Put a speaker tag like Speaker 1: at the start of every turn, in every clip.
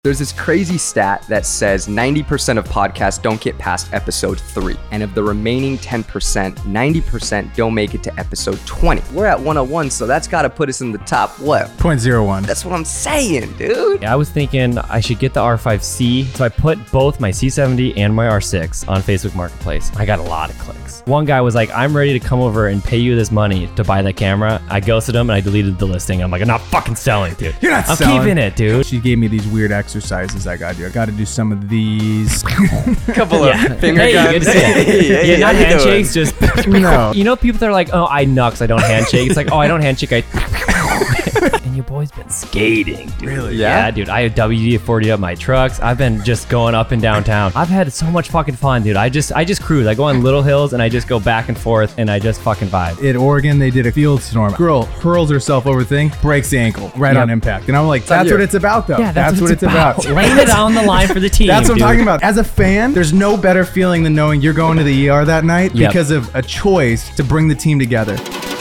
Speaker 1: There's this crazy stat that says 90% of podcasts don't get past episode 3. And of the remaining 10%, 90% don't make it to episode 20. We're at 101, so that's got to put us in the top, what?
Speaker 2: 0.01.
Speaker 1: That's what I'm saying, dude.
Speaker 3: I was thinking I should get the R5C, so I put both my C70 and my R6 on Facebook Marketplace. I got a lot of clicks. One guy was like, I'm ready to come over and pay you this money to buy that camera. I ghosted him and I deleted the listing. I'm like, I'm not fucking selling, dude.
Speaker 2: You're not
Speaker 3: I'm
Speaker 2: selling.
Speaker 3: keeping it, dude.
Speaker 2: She gave me these weird exercises I got to do. I got to do some of these.
Speaker 1: Couple of finger
Speaker 3: Hey,
Speaker 1: guns.
Speaker 3: good to see you.
Speaker 1: Hey,
Speaker 3: Yeah,
Speaker 1: how
Speaker 3: not
Speaker 1: you
Speaker 3: handshakes,
Speaker 1: doing?
Speaker 3: just
Speaker 2: No.
Speaker 3: You know, people that are like, oh, I nux, I don't handshake. It's like, oh, I don't handshake, and your boy's been skating, dude.
Speaker 2: Really?
Speaker 1: Yeah?
Speaker 3: Yeah, dude. I have WD-40 up my trucks. I've been just going up and downtown. I've had so much fucking fun, dude. I just cruise. I go on little hills and I just go back and forth and I just fucking vibe.
Speaker 2: In Oregon, they did a field storm. Girl hurls herself over thing, breaks the ankle right
Speaker 3: Yep.
Speaker 2: on impact. And I'm like, that's
Speaker 1: here.
Speaker 2: what it's about, though.
Speaker 3: Yeah, that's
Speaker 2: what it's about.
Speaker 3: Laying it on the line for the team.
Speaker 2: That's what I'm
Speaker 3: dude.
Speaker 2: talking about. As a fan, there's no better feeling than knowing you're going to the ER that night
Speaker 3: Yep.
Speaker 2: because of a choice to bring the team together.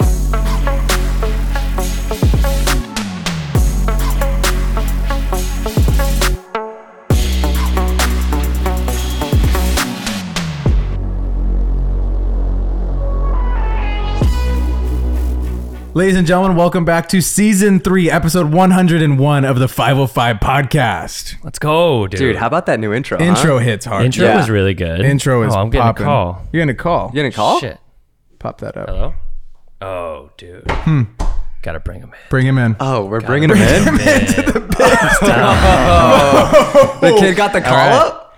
Speaker 2: Ladies and gentlemen, welcome back to Season 3, Episode 101 of the 505 Podcast.
Speaker 3: Let's go, dude.
Speaker 1: Dude, how about that new intro?
Speaker 2: Intro hits hard.
Speaker 3: Intro
Speaker 1: Yeah.
Speaker 3: was really good.
Speaker 2: Intro is
Speaker 3: Oh, I'm getting
Speaker 2: popping.
Speaker 3: a call.
Speaker 2: You're getting a call.
Speaker 1: You getting a call?
Speaker 3: Shit.
Speaker 2: Pop that up.
Speaker 3: Hello? Oh, dude. Gotta bring him in.
Speaker 2: Bring him in.
Speaker 1: Oh, we're bringing him in? The kid got the call up?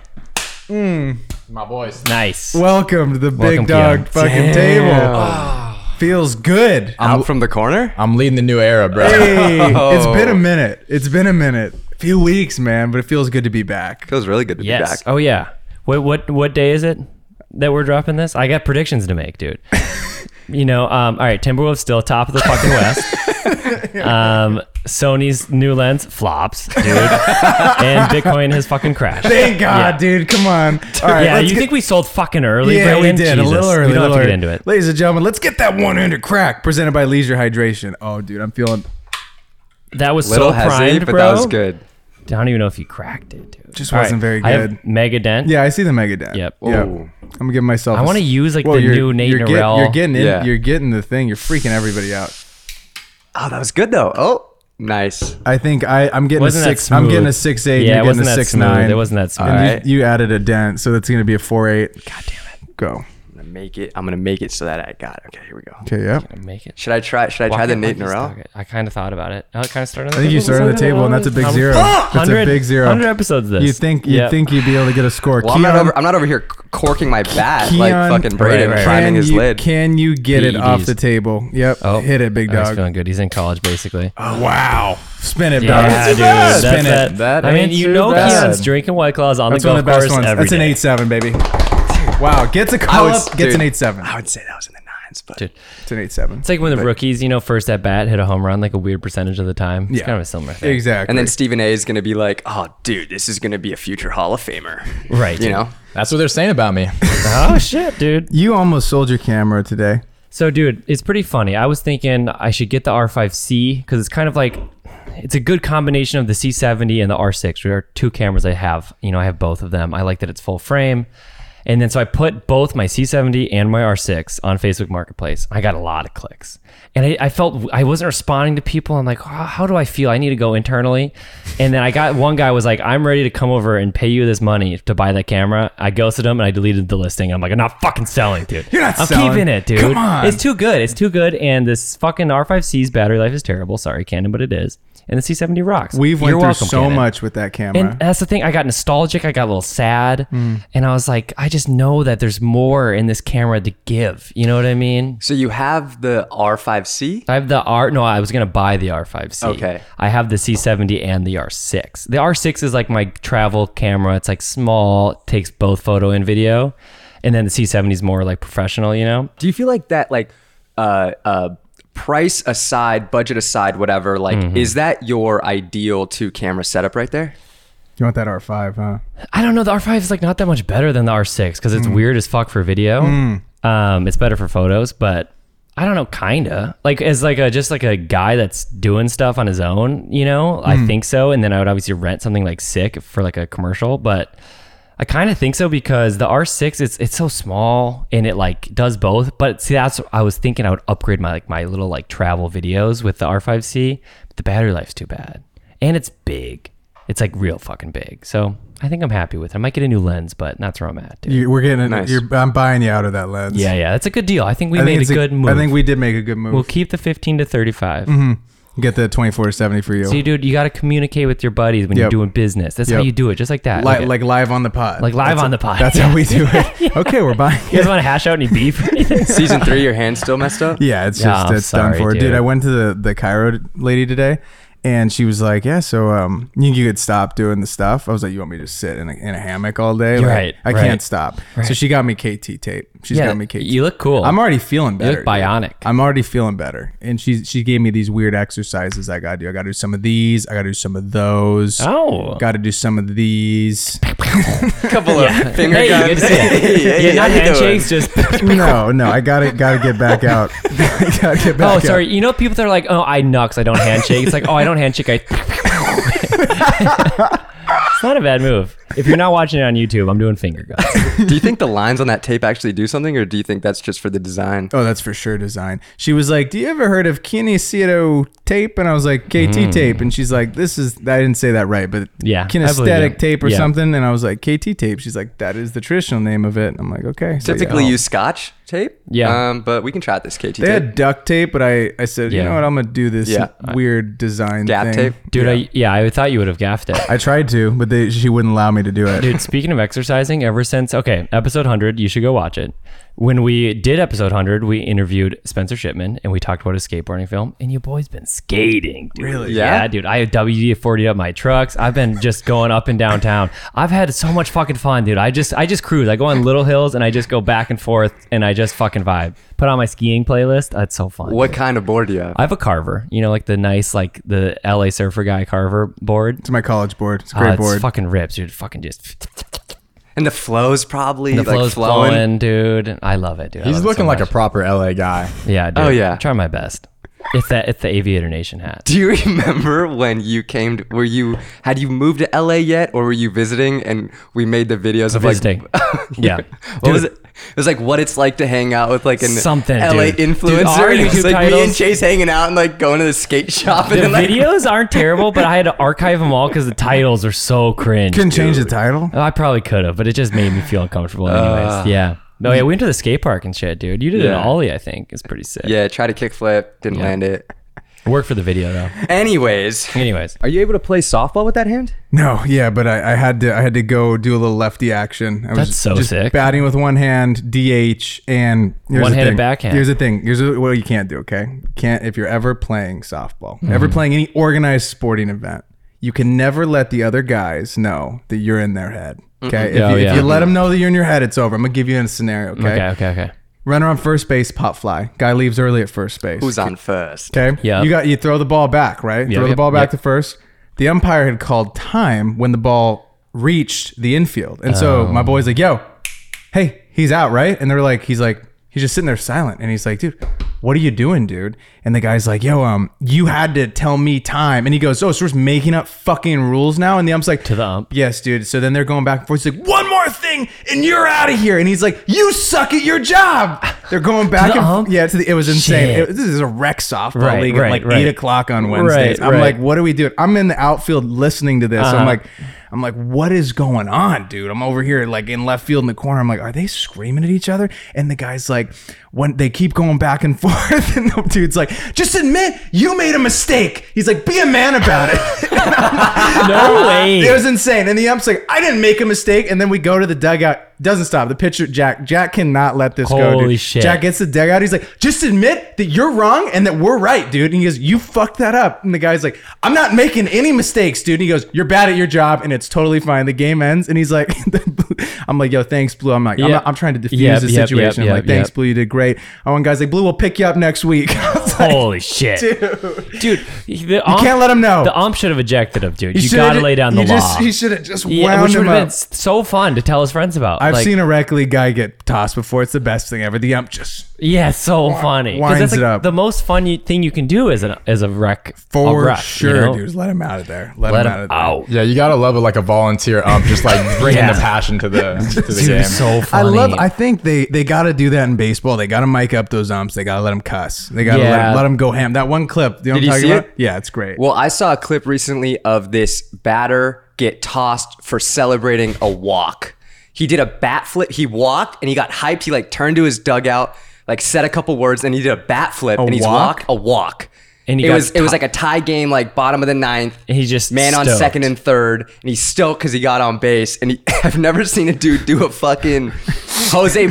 Speaker 4: My boys.
Speaker 3: Nice.
Speaker 2: Welcome to the Big
Speaker 3: Welcome,
Speaker 2: Dog
Speaker 3: Keon.
Speaker 2: fucking table. Feels good.
Speaker 1: Out from the corner?
Speaker 4: I'm leading the new era, bro.
Speaker 2: Hey, it's been a minute. It's been a minute. A few weeks, man, but it feels good to be back.
Speaker 1: Feels really good to be
Speaker 3: Yes.
Speaker 1: back.
Speaker 3: Oh, yeah. What day is it that we're dropping this? I got predictions to make, dude. You know, all right, Timberwolves still top of the fucking West. Sony's new lens flops, dude. And Bitcoin has fucking crashed.
Speaker 2: Thank God,
Speaker 3: Yeah.
Speaker 2: dude. Come on. All right,
Speaker 3: Yeah,
Speaker 2: let's
Speaker 3: you
Speaker 2: get-
Speaker 3: think we sold fucking early,
Speaker 2: Yeah,
Speaker 3: Brandon?
Speaker 2: we did. A
Speaker 3: Jesus.
Speaker 2: little early.
Speaker 3: We don't
Speaker 2: little
Speaker 3: have to
Speaker 2: early.
Speaker 3: get into it.
Speaker 2: Ladies and gentlemen, let's get that 100 crack presented by Leisure Hydration. Oh, dude, I'm feeling
Speaker 3: That was
Speaker 1: Little
Speaker 3: so
Speaker 1: hezzy,
Speaker 3: primed,
Speaker 1: but
Speaker 3: bro.
Speaker 1: that was good.
Speaker 3: I don't even know if you cracked it, dude.
Speaker 2: Just wasn't very
Speaker 3: I have
Speaker 2: good.
Speaker 3: Mega Dent.
Speaker 2: Yeah, I see the Mega Dent.
Speaker 3: Yep.
Speaker 2: Yep.
Speaker 1: Ooh.
Speaker 2: I'm gonna give myself.
Speaker 3: I want to use like
Speaker 2: Whoa,
Speaker 3: the
Speaker 2: you're-
Speaker 3: new Nate
Speaker 2: you're get-
Speaker 3: Norell.
Speaker 2: You're getting in.
Speaker 1: Yeah.
Speaker 2: You're getting the thing. You're freaking everybody out.
Speaker 1: Oh, that was good, though. Oh, nice.
Speaker 2: I think I'm getting
Speaker 3: Wasn't
Speaker 2: a
Speaker 3: that
Speaker 2: 6. I'm getting a
Speaker 3: smooth?
Speaker 2: 6'8".
Speaker 3: Yeah,
Speaker 2: You're
Speaker 3: it wasn't
Speaker 2: getting a
Speaker 3: that
Speaker 2: 6'9".
Speaker 3: smooth. It wasn't that smooth.
Speaker 2: And
Speaker 1: Alright.
Speaker 2: you added a dent, so that's gonna be a 4'8".
Speaker 3: God damn it.
Speaker 2: Go.
Speaker 1: I'm gonna make it so that I got it. Okay, here we go.
Speaker 2: Okay. Yep.
Speaker 3: I make it.
Speaker 1: Should I try the Nate Norell?
Speaker 3: I kind of thought about it. I kind of started.
Speaker 2: I think you started the table, and that's a big zero. That's a big zero.
Speaker 3: 100 episodes. This.
Speaker 2: You think
Speaker 3: Yep.
Speaker 2: you'd be able to get a score?
Speaker 1: Well, I'm not over here corking my bat like
Speaker 2: Keon-
Speaker 1: fucking Braden
Speaker 3: Right.
Speaker 1: priming his lid.
Speaker 2: Can you get it off
Speaker 3: PEDs.
Speaker 2: the table? Yep.
Speaker 3: Oh,
Speaker 2: Hit it, big
Speaker 3: I was
Speaker 2: dog.
Speaker 3: feeling good. He's in college, basically.
Speaker 2: Wow. Spin it,
Speaker 3: Yeah,
Speaker 2: dog.
Speaker 3: dude.
Speaker 2: Spin
Speaker 3: That's
Speaker 2: it.
Speaker 4: That
Speaker 3: I mean,
Speaker 4: ain't
Speaker 3: you
Speaker 4: too
Speaker 3: know,
Speaker 4: bad.
Speaker 3: Keon's drinking White Claws on
Speaker 2: That's
Speaker 3: the
Speaker 2: one
Speaker 3: golf
Speaker 2: of the best
Speaker 3: course
Speaker 2: ones.
Speaker 3: every
Speaker 2: That's an
Speaker 3: day.
Speaker 2: 8-7, baby. Wow. Gets a call up. Gets an 8-7.
Speaker 1: I would say that was in the nines, but
Speaker 3: Dude.
Speaker 2: It's an 8-7.
Speaker 3: It's like when the rookies, you know, first at bat hit a home run like a weird percentage of the time. It's
Speaker 2: Yeah.
Speaker 3: kind of a similar thing.
Speaker 2: Exactly.
Speaker 1: and then Stephen A is gonna be like, "Oh, dude, this is gonna be a future Hall of Famer."
Speaker 3: Right.
Speaker 1: You know?
Speaker 4: That's what they're saying about me.
Speaker 3: Oh, shit, dude.
Speaker 2: You almost sold your camera today.
Speaker 3: So, dude, it's pretty funny. I was thinking I should get the R5C because it's kind of like, it's a good combination of the C70 and the R6. There are two cameras I have. You know, I have both of them. I like that it's full frame. And then so I put both my C70 and my R6 on Facebook Marketplace. I got a lot of clicks. And I felt I wasn't responding to people. I'm like, how do I feel? I need to go internally. And then I got one guy was like, I'm ready to come over and pay you this money to buy that camera. I ghosted him and I deleted the listing. I'm like, I'm not fucking selling, dude.
Speaker 2: You're not
Speaker 3: I'm
Speaker 2: selling.
Speaker 3: keeping it, dude.
Speaker 2: Come on.
Speaker 3: It's too good. It's too good. And this fucking R5C's battery life is terrible. Sorry, Canon, but it is. And the C70 rocks.
Speaker 2: We've went
Speaker 3: You're
Speaker 2: through
Speaker 3: welcome,
Speaker 2: so
Speaker 3: Canon.
Speaker 2: much with that camera.
Speaker 3: And that's the thing. I got nostalgic. I got a little sad. And I was like, I just know that there's more in this camera to give. You know what I mean?
Speaker 1: So you have the R5C?
Speaker 3: I have the No, I was going to buy the R5C.
Speaker 1: Okay.
Speaker 3: I have the C70 and the R6. The R6 is like my travel camera. It's like small, takes both photo and video. And then the C70 is more like professional, you know?
Speaker 1: Do you feel like that, like, price aside, budget aside, whatever, like, is that your ideal two camera setup right there?
Speaker 2: You want that R5, huh?
Speaker 3: I don't know. The R5 is like not that much better than the R6 because it's weird as fuck for video. It's better for photos, but I don't know, kinda like as like a just like a guy that's doing stuff on his own, you know. I think so, and then I would obviously rent something like sick for like a commercial, but I kind of think so because the R6 it's so small and it like does both. But see, that's I was thinking I would upgrade my little like travel videos with the R5C, but the battery life's too bad, and it's big. It's like real fucking big. So I think I'm happy with it. I might get a new lens, but that's where I'm at, dude.
Speaker 2: We're getting
Speaker 1: Nice.
Speaker 2: I'm buying you out of that lens.
Speaker 3: Yeah, that's a good deal. I think we
Speaker 2: I
Speaker 3: made
Speaker 2: think
Speaker 3: a good move.
Speaker 2: I think we did make a good move.
Speaker 3: We'll keep the 15 to 35.
Speaker 2: Get the 24-70 for you.
Speaker 3: See, dude, you got to communicate with your buddies when you're doing business. That's how
Speaker 2: Yep.
Speaker 3: you do it, just like that.
Speaker 2: Like live on the pod.
Speaker 3: Like live
Speaker 2: That's
Speaker 3: on the pod.
Speaker 2: That's how we do it. Okay, we're buying.
Speaker 3: You guys want to hash out any beef or anything?
Speaker 1: Season 3, your hand's still messed up?
Speaker 2: Yeah, it's
Speaker 3: Yeah,
Speaker 2: just
Speaker 3: I'm
Speaker 2: it's done
Speaker 3: sorry,
Speaker 2: for. Dude,
Speaker 3: dude.
Speaker 2: I went to the Cairo lady today, and she was like, "Yeah, so you could stop doing the stuff." I was like, "You want me to just sit in a hammock all day?"
Speaker 3: You're
Speaker 2: Like,
Speaker 3: right,
Speaker 2: I
Speaker 3: right.
Speaker 2: can't stop. So she got me KT tape. She's got me KT.
Speaker 3: You look cool.
Speaker 2: I'm already feeling better.
Speaker 3: You look bionic.
Speaker 2: Dude. I'm already feeling better. And she gave me these weird exercises I gotta do. I gotta do some of these. I gotta do some of those.
Speaker 3: Oh.
Speaker 2: Gotta do some of these.
Speaker 1: Couple of finger
Speaker 3: Hey,
Speaker 1: guns.
Speaker 3: good to see you.
Speaker 1: Hey,
Speaker 3: Yeah, not
Speaker 1: how you doing?
Speaker 3: handshakes, just.
Speaker 2: No, I gotta get back out. Gotta get back
Speaker 3: Oh,
Speaker 2: out.
Speaker 3: sorry. You know, people that are like, "Oh, I nux. I don't handshake." It's like, "Oh, I don't handshake. I." It's not a bad move. If you're not watching it on YouTube, I'm doing finger guns.
Speaker 1: Do you think the lines on that tape actually do something, or do you think that's just for the design?
Speaker 2: Oh, that's for sure design. She was like, "Do you ever heard of kinesthetic tape?" And I was like, "KT tape." And she's like, "This is," I didn't say that right, but
Speaker 3: Yeah, I believe
Speaker 2: kinesthetic
Speaker 3: you.
Speaker 2: tape or
Speaker 3: Yeah.
Speaker 2: something. And I was like, "KT tape." She's like, "That is the traditional name of it." I'm like, "Okay." So,
Speaker 1: Typically
Speaker 2: yeah.
Speaker 1: use Scotch tape.
Speaker 3: Yeah.
Speaker 1: But we can try this KT
Speaker 2: They
Speaker 1: tape.
Speaker 2: had duct tape, but I said, you
Speaker 3: Yeah.
Speaker 2: know what? I'm gonna do this
Speaker 1: Yeah.
Speaker 2: weird design
Speaker 1: Gap
Speaker 2: thing.
Speaker 1: tape?
Speaker 3: Dude, I thought you would have gaffed it.
Speaker 2: I tried to, but she wouldn't allow me to do it.
Speaker 3: Dude, speaking of exercising, ever since, episode 100, you should go watch it. When we did episode 100, we interviewed Spencer Shipman and we talked about his skateboarding film. And your boy's been skating, dude.
Speaker 2: Really?
Speaker 1: Yeah?
Speaker 3: Yeah, dude. I have WD-40 up my trucks. I've been just going up and downtown. I've had so much fucking fun, dude. I just cruise. I go on little hills and I just go back and forth and I just fucking vibe. Put on my skiing playlist. That's so fun.
Speaker 1: What kind of board do you have?
Speaker 3: I have a Carver, you know, like the nice, like the LA Surfer guy Carver board.
Speaker 2: It's my college board. It's a great board.
Speaker 3: It's fucking rips, dude. Fucking just
Speaker 1: And the flow's probably
Speaker 3: the
Speaker 1: like
Speaker 3: flow's
Speaker 1: flowing.
Speaker 3: flowing, dude. I love it, dude. I
Speaker 4: He's
Speaker 3: love it
Speaker 4: looking
Speaker 3: so
Speaker 4: like a
Speaker 3: much.
Speaker 4: proper LA guy.
Speaker 3: Yeah, dude.
Speaker 1: Oh, yeah.
Speaker 3: Try my best. It's the Aviator Nation hat.
Speaker 1: Do you remember when you came to, had you moved to LA yet, or were you visiting and we made the videos of
Speaker 3: Visiting. Yeah.
Speaker 1: What was it? It was like what it's like to hang out with like an
Speaker 3: Something,
Speaker 1: LA
Speaker 3: dude.
Speaker 1: influencer.
Speaker 3: Dude, our
Speaker 1: and it was
Speaker 3: YouTube
Speaker 1: like me and
Speaker 3: titles-
Speaker 1: Chase hanging out and like going to the skate shop and
Speaker 3: The
Speaker 1: then, like,
Speaker 3: videos aren't terrible, but I had to archive them all because the titles are so cringe.
Speaker 2: Couldn't change the
Speaker 3: dude.
Speaker 2: title.
Speaker 3: I probably could have, but it just made me feel uncomfortable anyways. Yeah. No, yeah, we went to the skate park and shit, dude. You did an
Speaker 1: Yeah.
Speaker 3: ollie, I think. It's pretty sick.
Speaker 1: yeah, try to kickflip, didn't
Speaker 3: Yeah.
Speaker 1: land it.
Speaker 3: Work for the video though.
Speaker 1: Anyways,
Speaker 3: Anyways.
Speaker 1: are you able to play softball with that hand?
Speaker 2: No, yeah, but I had to go do a little lefty action. I was
Speaker 3: That's so
Speaker 2: just
Speaker 3: sick.
Speaker 2: batting with one hand, DH, and here's the
Speaker 3: One-handed
Speaker 2: thing.
Speaker 3: backhand.
Speaker 2: Here's the thing. Here's what you can't do. Okay, you can't if you're ever playing softball,
Speaker 3: Mm-hmm.
Speaker 2: ever playing any organized sporting event. You can never let the other guys know that you're in their head. Okay,
Speaker 3: Oh,
Speaker 2: if
Speaker 3: yeah.
Speaker 2: you let them know that you're in your head, it's over. I'm gonna give you a scenario.
Speaker 3: Okay.
Speaker 2: Runner on first base, pop fly. Guy leaves early at first base.
Speaker 1: Who's on first?
Speaker 2: Okay.
Speaker 3: Yep.
Speaker 2: You throw the ball back, right?
Speaker 3: Yep,
Speaker 2: Throw the
Speaker 3: yep,
Speaker 2: ball back
Speaker 3: yep.
Speaker 2: to first. The umpire had called time when the ball reached the infield. And so
Speaker 3: Oh.
Speaker 2: my boy's like, "Yo, hey, he's out, right?" And they're like, he's just sitting there silent. And he's like, "Dude, what are you doing, dude?" And the guy's like, "Yo, you had to tell me time." And he goes, "Oh, so we're just making up fucking rules now?" And the ump's like,
Speaker 3: To the ump.
Speaker 2: "Yes, dude." So then they're going back and forth. He's like, "One more thing and you're out of here." And he's like, "You suck at your job." They're going back
Speaker 3: the
Speaker 2: and
Speaker 3: ump?
Speaker 2: yeah, it was insane.
Speaker 3: Shit.
Speaker 2: This is a rec softball
Speaker 3: Right,
Speaker 2: league
Speaker 3: right,
Speaker 2: at like
Speaker 3: right.
Speaker 2: 8:00 on Wednesdays.
Speaker 3: Right,
Speaker 2: I'm
Speaker 3: right.
Speaker 2: like, what are we doing? I'm in the outfield listening to this.
Speaker 3: Uh-huh.
Speaker 2: I'm like, what is going on, dude? I'm over here like in left field in the corner. I'm like, are they screaming at each other? And the guy's like, when they keep going back and forth, and the dude's like, just admit you made a mistake. He's like, be a man about it.
Speaker 3: No way.
Speaker 2: It was insane. And the ump's like, I didn't make a mistake. And then we go to the dugout. Doesn't stop. The pitcher, Jack cannot let this go,
Speaker 3: Holy
Speaker 2: dude.
Speaker 3: shit.
Speaker 2: Jack gets the dugout. He's like, just admit that you're wrong and that we're right, dude. And he goes, you fucked that up. And the guy's like, I'm not making any mistakes, dude. And he goes, you're bad at your job and it's totally fine. The game ends. And he's like, I'm like, yo, thanks, Blue. I'm like,
Speaker 3: Yep.
Speaker 2: I'm trying to diffuse
Speaker 3: Yep,
Speaker 2: the
Speaker 3: yep,
Speaker 2: situation.
Speaker 3: yep,
Speaker 2: I'm like, thanks,
Speaker 3: yep.
Speaker 2: Blue. You did great. And one guy's like, Blue, we'll pick you up next week. I was like,
Speaker 3: Holy shit.
Speaker 2: dude.
Speaker 3: The
Speaker 2: You can't let him know.
Speaker 3: The ump should have ejected him, dude. You
Speaker 2: should've
Speaker 3: gotta
Speaker 2: ju-
Speaker 3: lay down the
Speaker 2: you
Speaker 3: law.
Speaker 2: just- He should have just
Speaker 3: Yeah,
Speaker 2: wound
Speaker 3: which would
Speaker 2: him
Speaker 3: have been
Speaker 2: up.
Speaker 3: so fun to tell his friends about.
Speaker 2: I've
Speaker 3: Like,
Speaker 2: seen a rec league guy get tossed before. It's the best thing ever. The ump just
Speaker 3: Yeah, so funny. 'Cause
Speaker 2: winds
Speaker 3: that's like
Speaker 2: it up.
Speaker 3: the most fun thing you can do as a wreck.
Speaker 2: For
Speaker 3: a wreck,
Speaker 2: sure,
Speaker 3: you know?
Speaker 2: dude. Just let him out of there. Let
Speaker 3: Let
Speaker 2: him
Speaker 3: him
Speaker 2: out of there.
Speaker 3: out.
Speaker 4: Yeah, you gotta love it like a volunteer just like bringing
Speaker 3: Yeah.
Speaker 4: the passion to the
Speaker 3: Dude,
Speaker 4: game.
Speaker 3: so funny.
Speaker 2: I think they got to do that in baseball. They got to mic up those umps. They got to let them cuss. They got to
Speaker 3: Yeah.
Speaker 2: let them go ham. That one clip. You know
Speaker 1: Did
Speaker 2: what I'm
Speaker 1: you
Speaker 2: talking
Speaker 1: see
Speaker 2: about?
Speaker 1: it?
Speaker 2: Yeah, it's great.
Speaker 1: Well, I saw a clip recently of this batter get tossed for celebrating a walk. He did a bat flip. He walked and he got hyped. He like turned to his dugout, like said a couple words, and he did a bat flip. And he's
Speaker 2: walk?
Speaker 1: a walk.
Speaker 3: And he
Speaker 1: it
Speaker 3: got
Speaker 1: was like a tie game, like bottom of the ninth.
Speaker 3: And he's just
Speaker 1: man on
Speaker 3: stoked.
Speaker 1: second and third, and he's stoked because he got on base. And I've never seen a dude do a fucking Jose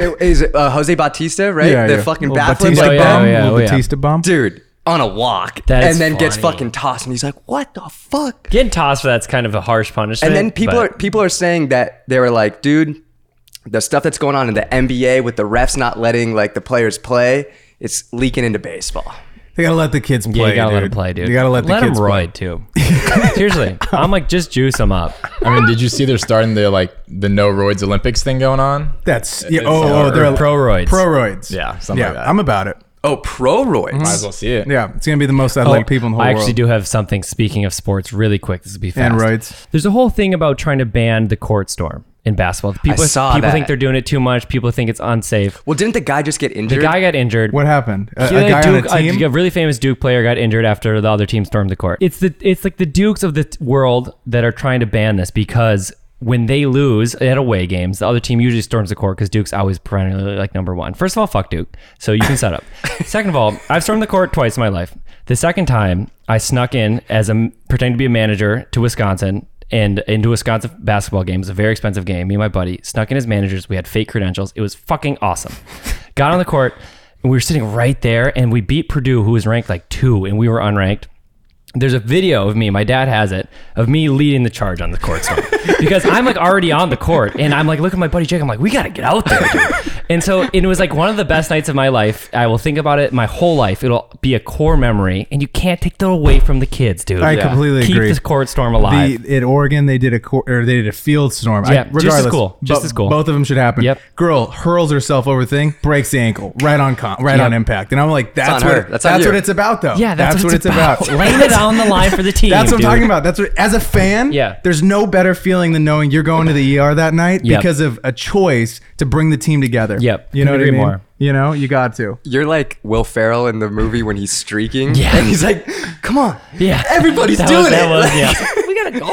Speaker 1: Bautista, right?
Speaker 2: yeah,
Speaker 1: the
Speaker 2: yeah.
Speaker 1: fucking
Speaker 2: Little
Speaker 1: bat flip,
Speaker 2: Batista
Speaker 3: Oh,
Speaker 1: like
Speaker 3: yeah,
Speaker 2: bump.
Speaker 3: oh, yeah,
Speaker 2: Little
Speaker 3: oh, yeah.
Speaker 2: Batista bump.
Speaker 1: dude, on a walk,
Speaker 3: That is
Speaker 1: and then gets
Speaker 3: funny.
Speaker 1: fucking tossed, and he's like, "What the fuck?"
Speaker 3: Getting tossed for that's kind of a harsh punishment.
Speaker 1: And then people are saying that they were like, dude, the stuff that's going on in the NBA with the refs not letting like the players play, it's leaking into baseball.
Speaker 2: They got to let the kids play.
Speaker 3: Yeah, you gotta
Speaker 2: dude.
Speaker 3: let him play, dude.
Speaker 2: You got to let the
Speaker 3: him
Speaker 2: kids play.
Speaker 3: roid too. Seriously, I'm like, just juice him up.
Speaker 4: I mean, did you see they're starting the no roids Olympics thing going on?
Speaker 2: That's yeah.
Speaker 3: Or
Speaker 2: They're
Speaker 3: pro roids.
Speaker 2: Pro roids.
Speaker 4: Yeah, something like that.
Speaker 2: I'm about it.
Speaker 1: Oh, pro roids.
Speaker 4: Might as well see it.
Speaker 2: Yeah, it's gonna be the most athletic people in the whole
Speaker 3: I
Speaker 2: world.
Speaker 3: actually do have something. Speaking of sports, really quick. This will be fast.
Speaker 2: And roids.
Speaker 3: There's a whole thing about trying to ban the court storm in basketball. People
Speaker 1: saw that.
Speaker 3: think they're doing it too much. People think it's unsafe.
Speaker 1: Well, didn't the guy just get injured?
Speaker 3: The guy got injured.
Speaker 2: What happened? A
Speaker 3: He-
Speaker 2: guy on a team?
Speaker 3: a really famous Duke player got injured after the other team stormed the court. It's like the Dukes of the world that are trying to ban this because when they lose at away games, the other team usually storms the court because Duke's always perennially like number one. First of all, fuck Duke. So you can set up. Second of all, I've stormed the court twice in my life. The second time, I snuck in as pretending to be a manager to Wisconsin and into a Wisconsin basketball game. It was a very expensive game. Me and my buddy snuck in as managers. We had fake credentials. It was fucking awesome. Got on the court and we were sitting right there and we beat Purdue, who was ranked like 2, and we were unranked. There's a video of me, my dad has it, of me leading the charge on the court storm. Because I'm like already on the court and I'm like, look at my buddy Jake. I'm like, we got to get out there, dude. And so it was like one of the best nights of my life. I will think about it my whole life. It'll be a core memory and you can't take that away from the kids, dude.
Speaker 2: I completely
Speaker 3: Keep
Speaker 2: agree.
Speaker 3: this court storm alive.
Speaker 2: At Oregon, they did a field storm.
Speaker 3: Yeah, just as
Speaker 2: regardless,
Speaker 3: cool. Just as cool.
Speaker 2: Both of them should happen.
Speaker 3: Yep.
Speaker 2: Girl hurls herself over thing, breaks the ankle right on on impact, and I'm like, that's
Speaker 1: on
Speaker 2: what
Speaker 1: her. That's on you.
Speaker 2: what it's about, though.
Speaker 3: Yeah, that's
Speaker 2: what it's about.
Speaker 3: Laying it on the line for the team.
Speaker 2: That's what I'm
Speaker 3: dude.
Speaker 2: talking about. That's what, as a fan,
Speaker 3: Yeah.
Speaker 2: there's no better feeling than knowing you're going to the ER that night
Speaker 3: Yep.
Speaker 2: because of a choice to bring the team together.
Speaker 3: Yep.
Speaker 2: You know what I
Speaker 3: Couldn't
Speaker 2: mean?
Speaker 3: agree more.
Speaker 2: You know, you got to.
Speaker 1: You're like Will Ferrell in the movie when he's streaking.
Speaker 3: Yeah.
Speaker 1: And he's like, come on.
Speaker 3: Yeah.
Speaker 1: Everybody's
Speaker 3: That
Speaker 1: doing
Speaker 3: was,
Speaker 1: it.
Speaker 3: that was, yeah. We gotta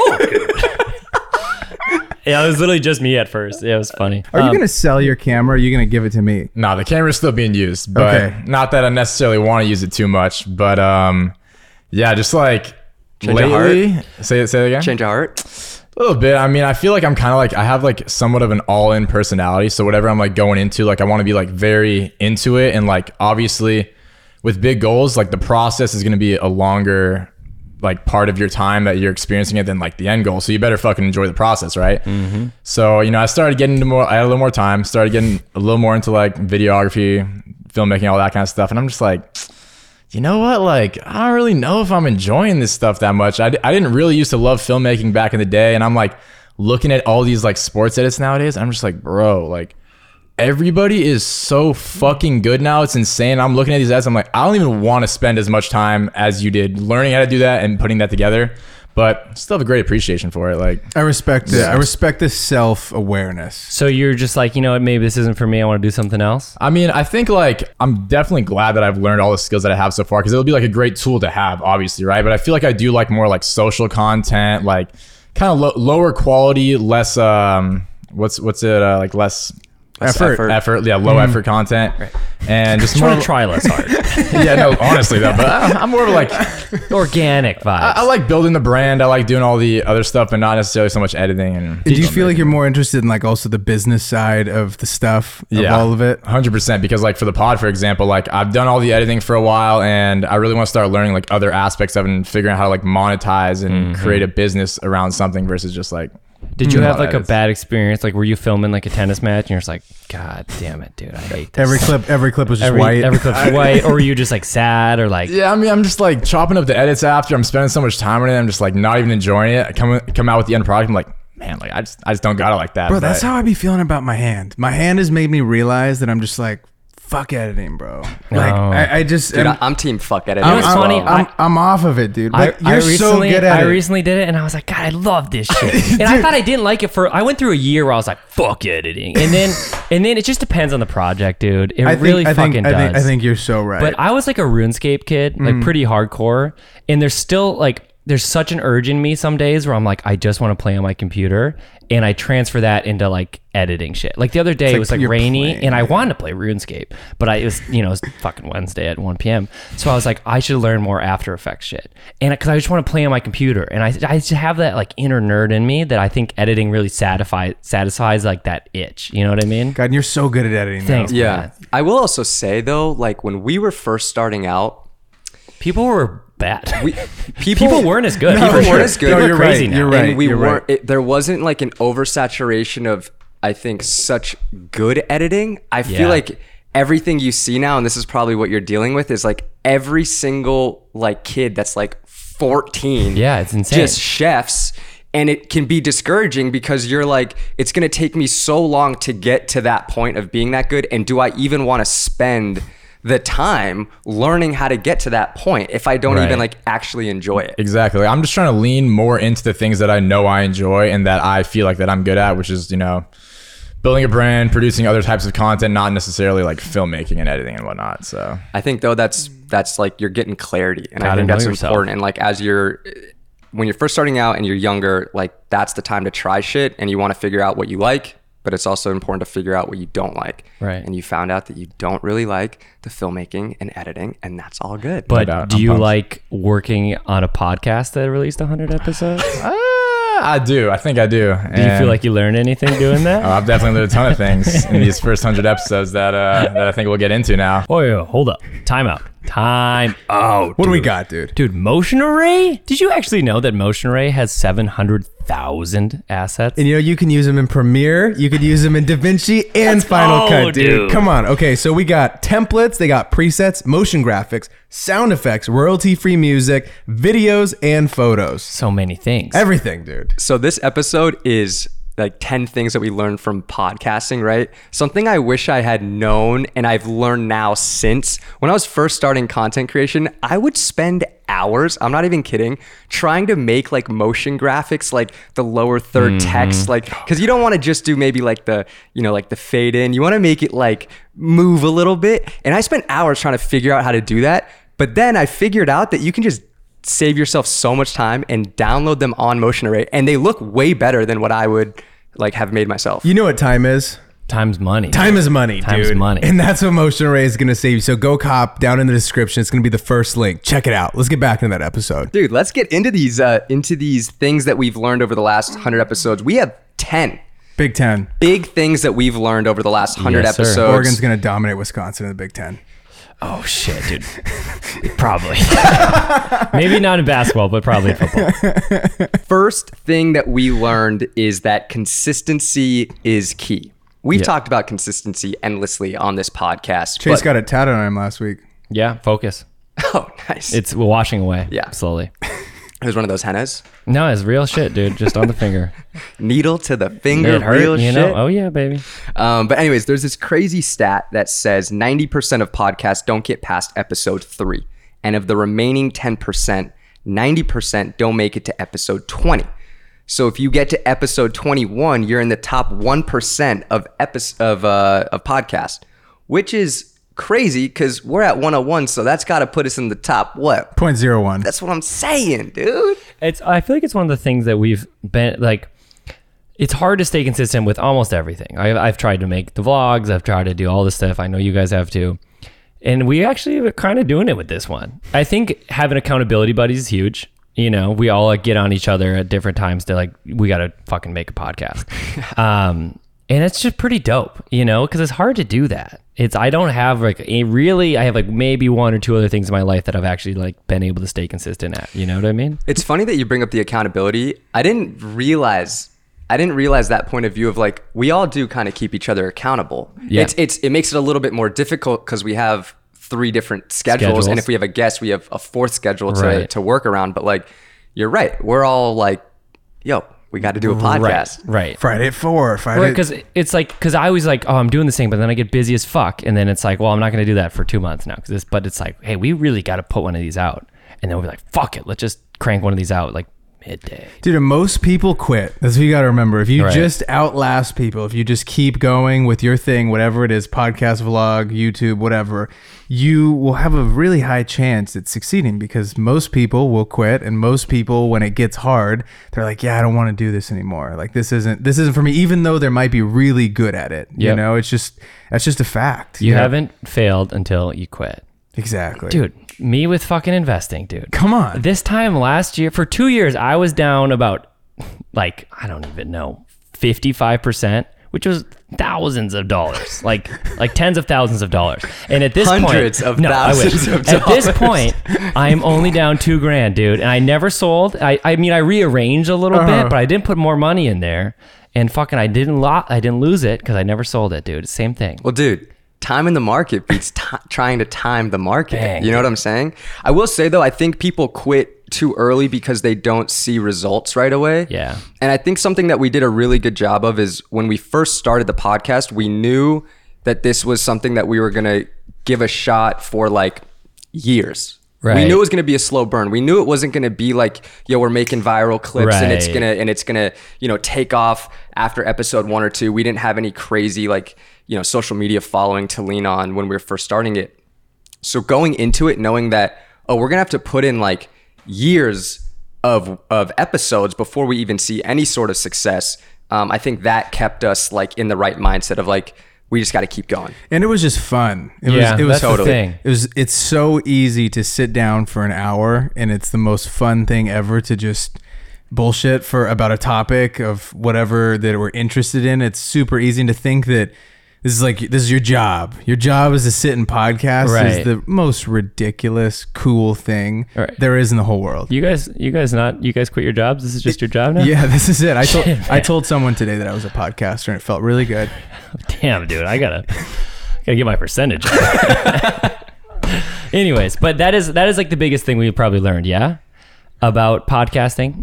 Speaker 3: go. Yeah, it was literally just me at first. Yeah, it was funny.
Speaker 2: Are you going to sell your camera or are you going to give it to me?
Speaker 4: No, the camera's still being used, but
Speaker 2: Okay.
Speaker 4: not that I necessarily want to use it too much. But yeah, just like
Speaker 1: Change of
Speaker 4: lately. Say it again.
Speaker 1: Change of heart.
Speaker 4: A little bit. I mean, I feel like I'm kind of like I have like somewhat of an all-in personality. So whatever I'm like going into, like I want to be like very into it, and like obviously with big goals, like the process is going to be a longer like part of your time that you're experiencing it than like the end goal. So you better fucking enjoy the process, right? Mm-hmm. So I started getting into more. I had a little more time. Started getting a little more into like videography, filmmaking, all that kind of stuff, and I'm just like, you know what? Like, I don't really know if I'm enjoying this stuff that much. I didn't really used to love filmmaking back in the day. And I'm like looking at all these like sports edits nowadays. I'm just like, bro, like everybody is so fucking good now. It's insane. I'm looking at these edits. I'm like, I don't even want to spend as much time as you did learning how to do that and putting that together. But still have a great appreciation for it. Like,
Speaker 2: I respect it. I respect the self-awareness.
Speaker 3: So you're just like, you know what, maybe this isn't for me. I want to do something else.
Speaker 4: I mean, I think like I'm definitely glad that I've learned all the skills that I have so far because it'll be like a great tool to have, obviously, right? But I feel like I do like more like social content, like kind of lower quality, less what's it like less effort, yeah, low effort content, and just more
Speaker 3: Trying to try less hard.
Speaker 4: yeah, no, honestly though, but I'm more of like
Speaker 3: Organic vibes.
Speaker 4: I like building the brand. I like doing all the other stuff, but not necessarily so much editing and.
Speaker 2: Did you feel like you're more interested in like also the business side of the stuff of all of it?
Speaker 4: 100%. Because like for the pod, for example, like I've done all the editing for a while and I really want to start learning like other aspects of it and figuring out how to like monetize and create a business around something versus just like.
Speaker 3: Did you have like a
Speaker 4: edits.
Speaker 3: bad experience? Like, were you filming like a tennis match and you're just like, God damn it, dude, I hate this.
Speaker 2: Every clip was just white.
Speaker 3: Every clip's white. Or were you just like sad or like,
Speaker 4: Yeah, I mean, I'm just like chopping up the edits after. I'm spending so much time on it. I'm just like not even enjoying it. I come out with the end product. I'm like, man, like I just don't got it like that.
Speaker 2: Bro, that's
Speaker 4: But-
Speaker 2: how I be feeling about my hand. My hand has made me realize that I'm just like, fuck editing, bro.
Speaker 3: No.
Speaker 2: Like I just
Speaker 1: Dude,
Speaker 2: am-
Speaker 1: I'm team fuck editing.
Speaker 3: You know what's
Speaker 1: as
Speaker 3: funny?
Speaker 1: well.
Speaker 2: I'm off of it, dude. But
Speaker 3: I
Speaker 2: you're so good at
Speaker 3: I
Speaker 2: it.
Speaker 3: recently did it, and I was like, God, I love this shit. And I thought I didn't like it I went through a year where I was like, fuck editing, and then it just depends on the project, dude. It really fucking does.
Speaker 2: I think you're so right.
Speaker 3: But I was like a RuneScape kid, like pretty hardcore, and there's still like there's such an urge in me some days where I'm like, I just want to play on my computer, and I transfer that into like editing shit. Like the other day, it was like
Speaker 2: you're
Speaker 3: rainy,
Speaker 2: playing.
Speaker 3: and I wanted to play RuneScape, but it was it was fucking Wednesday at 1 p.m. So I was like, I should learn more After Effects shit, and because I just want to play on my computer, and I just have that like inner nerd in me that I think editing really satisfies like that itch. You know what I mean?
Speaker 2: God, you're so good at editing.
Speaker 3: Thanks.
Speaker 2: Though.
Speaker 1: Yeah.
Speaker 3: man.
Speaker 1: I will also say though, like when we were first starting out,
Speaker 3: People were bad.
Speaker 1: people
Speaker 3: weren't as good.
Speaker 1: People weren't as good.
Speaker 3: People are
Speaker 2: you're
Speaker 3: crazy
Speaker 2: right.
Speaker 3: now.
Speaker 2: You're right.
Speaker 1: And we
Speaker 2: you're
Speaker 1: weren't.
Speaker 2: right.
Speaker 1: There wasn't like an oversaturation of, I think, such good editing. I
Speaker 3: Yeah.
Speaker 1: feel like everything you see now, and this is probably what you're dealing with, is like every single like kid that's like 14.
Speaker 3: Yeah, it's insane.
Speaker 1: Just chefs. And it can be discouraging because you're like, it's going to take me so long to get to that point of being that good. And do I even want to spend the time learning how to get to that point if I don't
Speaker 3: Right.
Speaker 1: even like actually enjoy it?
Speaker 4: Exactly. Like, I'm just trying to lean more into the things that I know I enjoy and that I feel like that I'm good at, which is, building a brand, producing other types of content, not necessarily like filmmaking and editing and whatnot. So
Speaker 1: I think though that's like you're getting clarity, and I
Speaker 3: Gotta
Speaker 1: think
Speaker 3: know
Speaker 1: that's
Speaker 3: yourself.
Speaker 1: important. And like when you're first starting out and you're younger, like that's the time to try shit, and you want to figure out what you like, but it's also important to figure out what you don't like.
Speaker 3: Right.
Speaker 1: And you found out that you don't really like the filmmaking and editing, and that's all good.
Speaker 3: But
Speaker 4: doubt.
Speaker 3: do
Speaker 4: I'm
Speaker 3: you
Speaker 4: pumped.
Speaker 3: like working on a podcast that released 100 episodes?
Speaker 4: I do. I think I do.
Speaker 3: Do you feel like you learned anything doing that?
Speaker 4: I've definitely learned a ton of things in these first 100 episodes that I think we'll get into now.
Speaker 3: Oh yeah, hold up. Time out.
Speaker 2: What do we got, dude?
Speaker 3: Dude, Motion Array? Did you actually know that Motion Array has 700,000 assets?
Speaker 2: And you can use them in Premiere, you could use them in DaVinci and
Speaker 3: Let's
Speaker 2: Final
Speaker 3: go,
Speaker 2: Cut, dude.
Speaker 3: dude.
Speaker 2: Come on. Okay, so we got templates, they got presets, motion graphics, sound effects, royalty-free music, videos, and photos.
Speaker 3: So many things.
Speaker 2: Everything, dude.
Speaker 1: So this episode is like 10 things that we learned from podcasting, right? Something I wish I had known and I've learned now since when I was first starting content creation, I would spend hours, I'm not even kidding, trying to make like motion graphics, like the lower third text, like, cause you don't want to just do maybe like the, like the fade in, you want to make it like move a little bit. And I spent hours trying to figure out how to do that. But then I figured out that you can just save yourself so much time and download them on Motion Array, and they look way better than what I would like have made myself.
Speaker 2: You know what time is?
Speaker 3: Time's money.
Speaker 2: Time is money,
Speaker 3: Time's
Speaker 2: dude.
Speaker 3: money.
Speaker 2: And that's what Motion Array is going to save you. So go cop down in the description. It's going to be the first link. Check it out. Let's get back into that episode.
Speaker 1: Dude, let's get into these things that we've learned over the last 100 episodes. We have 10
Speaker 2: Big Ten.
Speaker 1: big things that we've learned over the last 100
Speaker 3: Yes, sir.
Speaker 1: episodes.
Speaker 2: Oregon's going to dominate Wisconsin in the Big Ten.
Speaker 3: Oh shit, dude. Probably. Maybe not in basketball, but probably in football.
Speaker 1: First thing that we learned is that consistency is key. We've talked about consistency endlessly on this podcast.
Speaker 2: Chase
Speaker 1: but-
Speaker 2: got it tatted on him last week.
Speaker 3: Yeah, focus.
Speaker 1: Oh, nice.
Speaker 3: It's washing away.
Speaker 1: Yeah.
Speaker 3: Slowly.
Speaker 1: It was one of those hennas.
Speaker 3: No, it's real shit, dude. Just on the finger.
Speaker 1: Needle to the finger,
Speaker 3: It hurt,
Speaker 1: real
Speaker 3: you
Speaker 1: shit.
Speaker 3: know? Oh yeah, baby.
Speaker 1: But anyways, there's this crazy stat that says 90% of podcasts don't get past episode 3. And of the remaining 10%, 90% don't make it to episode 20. So if you get to episode 21, you're in the top 1% of podcasts, which is crazy because we're at 101. So that's got to put us in the top, what?
Speaker 2: 0.01.
Speaker 1: That's what I'm saying, dude.
Speaker 3: I feel like it's one of the things that we've been like. It's hard to stay consistent with almost everything. I've tried to make the vlogs. I've tried to do all this stuff. I know you guys have too. And we actually are kind of doing it with this one. I think having accountability buddies is huge. We all like get on each other at different times to like, we got to fucking make a podcast. And it's just pretty dope, because it's hard to do that. I don't have like I have like maybe one or two other things in my life that I've actually like been able to stay consistent at. You know what I mean?
Speaker 1: It's funny that you bring up the accountability. I didn't realize that point of view of like, we all do kind of keep each other accountable.
Speaker 3: Yeah.
Speaker 1: It makes it a little bit more difficult because we have 3 different schedules. And if we have a guest, we have a 4th schedule
Speaker 3: Right.
Speaker 1: to work around. But like, you're right. We're all like, yo, we got to do a podcast.
Speaker 3: Right.
Speaker 2: Friday at 4. Friday.
Speaker 3: Because it's like, because I always like, oh, I'm doing this thing, but then I get busy as fuck, and then it's like, well, I'm not going to do that for 2 months now. But it's like, hey, we really got to put one of these out, and then we're like, fuck it, let's just crank one of these out like midday.
Speaker 2: Dude, and most people quit. That's what you got to remember. If you
Speaker 3: Right.
Speaker 2: just outlast people, if you just keep going with your thing, whatever it is, podcast, vlog, YouTube, whatever, you will have a really high chance at succeeding, because most people will quit, and most people, when it gets hard, they're like, yeah, I don't want to do this anymore. Like, this isn't for me, even though they might be really good at it. You
Speaker 3: Yep.
Speaker 2: know, that's just a fact.
Speaker 3: You
Speaker 2: know?
Speaker 3: haven't failed until you quit.
Speaker 2: Exactly.
Speaker 3: Dude, me with fucking investing, dude.
Speaker 2: Come on.
Speaker 3: This time last year, for 2 years, I was down about, like, I don't even know, 55%, which was thousands of dollars, like tens of thousands of dollars. And at this
Speaker 1: Hundreds
Speaker 3: point,
Speaker 1: of thousands of
Speaker 3: At this
Speaker 1: dollars.
Speaker 3: point, I'm only down $2,000, dude. And I never sold. I mean, I rearranged a little bit, but I didn't put more money in there. And fucking, I didn't lose it because I never sold it, dude. Same thing.
Speaker 1: Well, dude, timing the market beats trying to time the market.
Speaker 3: Bang,
Speaker 1: you know what I'm saying? I will say, though, I think people quit too early because they don't see results right away.
Speaker 3: Yeah.
Speaker 1: And I think something that we did a really good job of is when we first started the podcast, we knew that this was something that we were going to give a shot for like years. We
Speaker 3: Right.
Speaker 1: knew it was going to be a slow burn. We knew it wasn't going to be like, yo, we're making viral clips and it's
Speaker 3: Right.
Speaker 1: going to, you know, take off after episode 1 or 2. We didn't have any crazy like, you know, social media following to lean on when we were first starting it. So going into it, knowing that, oh, we're going to have to put in like years of episodes before we even see any sort of success. I think that kept us like in the right mindset of like, we just got to keep going.
Speaker 2: And it was just fun. It
Speaker 3: Yeah,
Speaker 2: was
Speaker 3: that's the
Speaker 2: totally
Speaker 3: thing.
Speaker 2: It's so easy to sit down for an hour, and it's the most fun thing ever to just bullshit for about a topic of whatever that we're interested in. It's super easy to think that this is your job. Your job is to sit and podcast.
Speaker 3: Right.
Speaker 2: Is the most ridiculous, cool thing
Speaker 3: Right.
Speaker 2: there is in the whole world.
Speaker 3: You guys quit your jobs? This is just your job now?
Speaker 2: Yeah, this is it. I
Speaker 3: Shit, man.
Speaker 2: I told someone today that I was a podcaster, and it felt really good.
Speaker 3: Damn, dude, I gotta get my percentage. Anyways, but that is like the biggest thing we probably learned, yeah, about podcasting.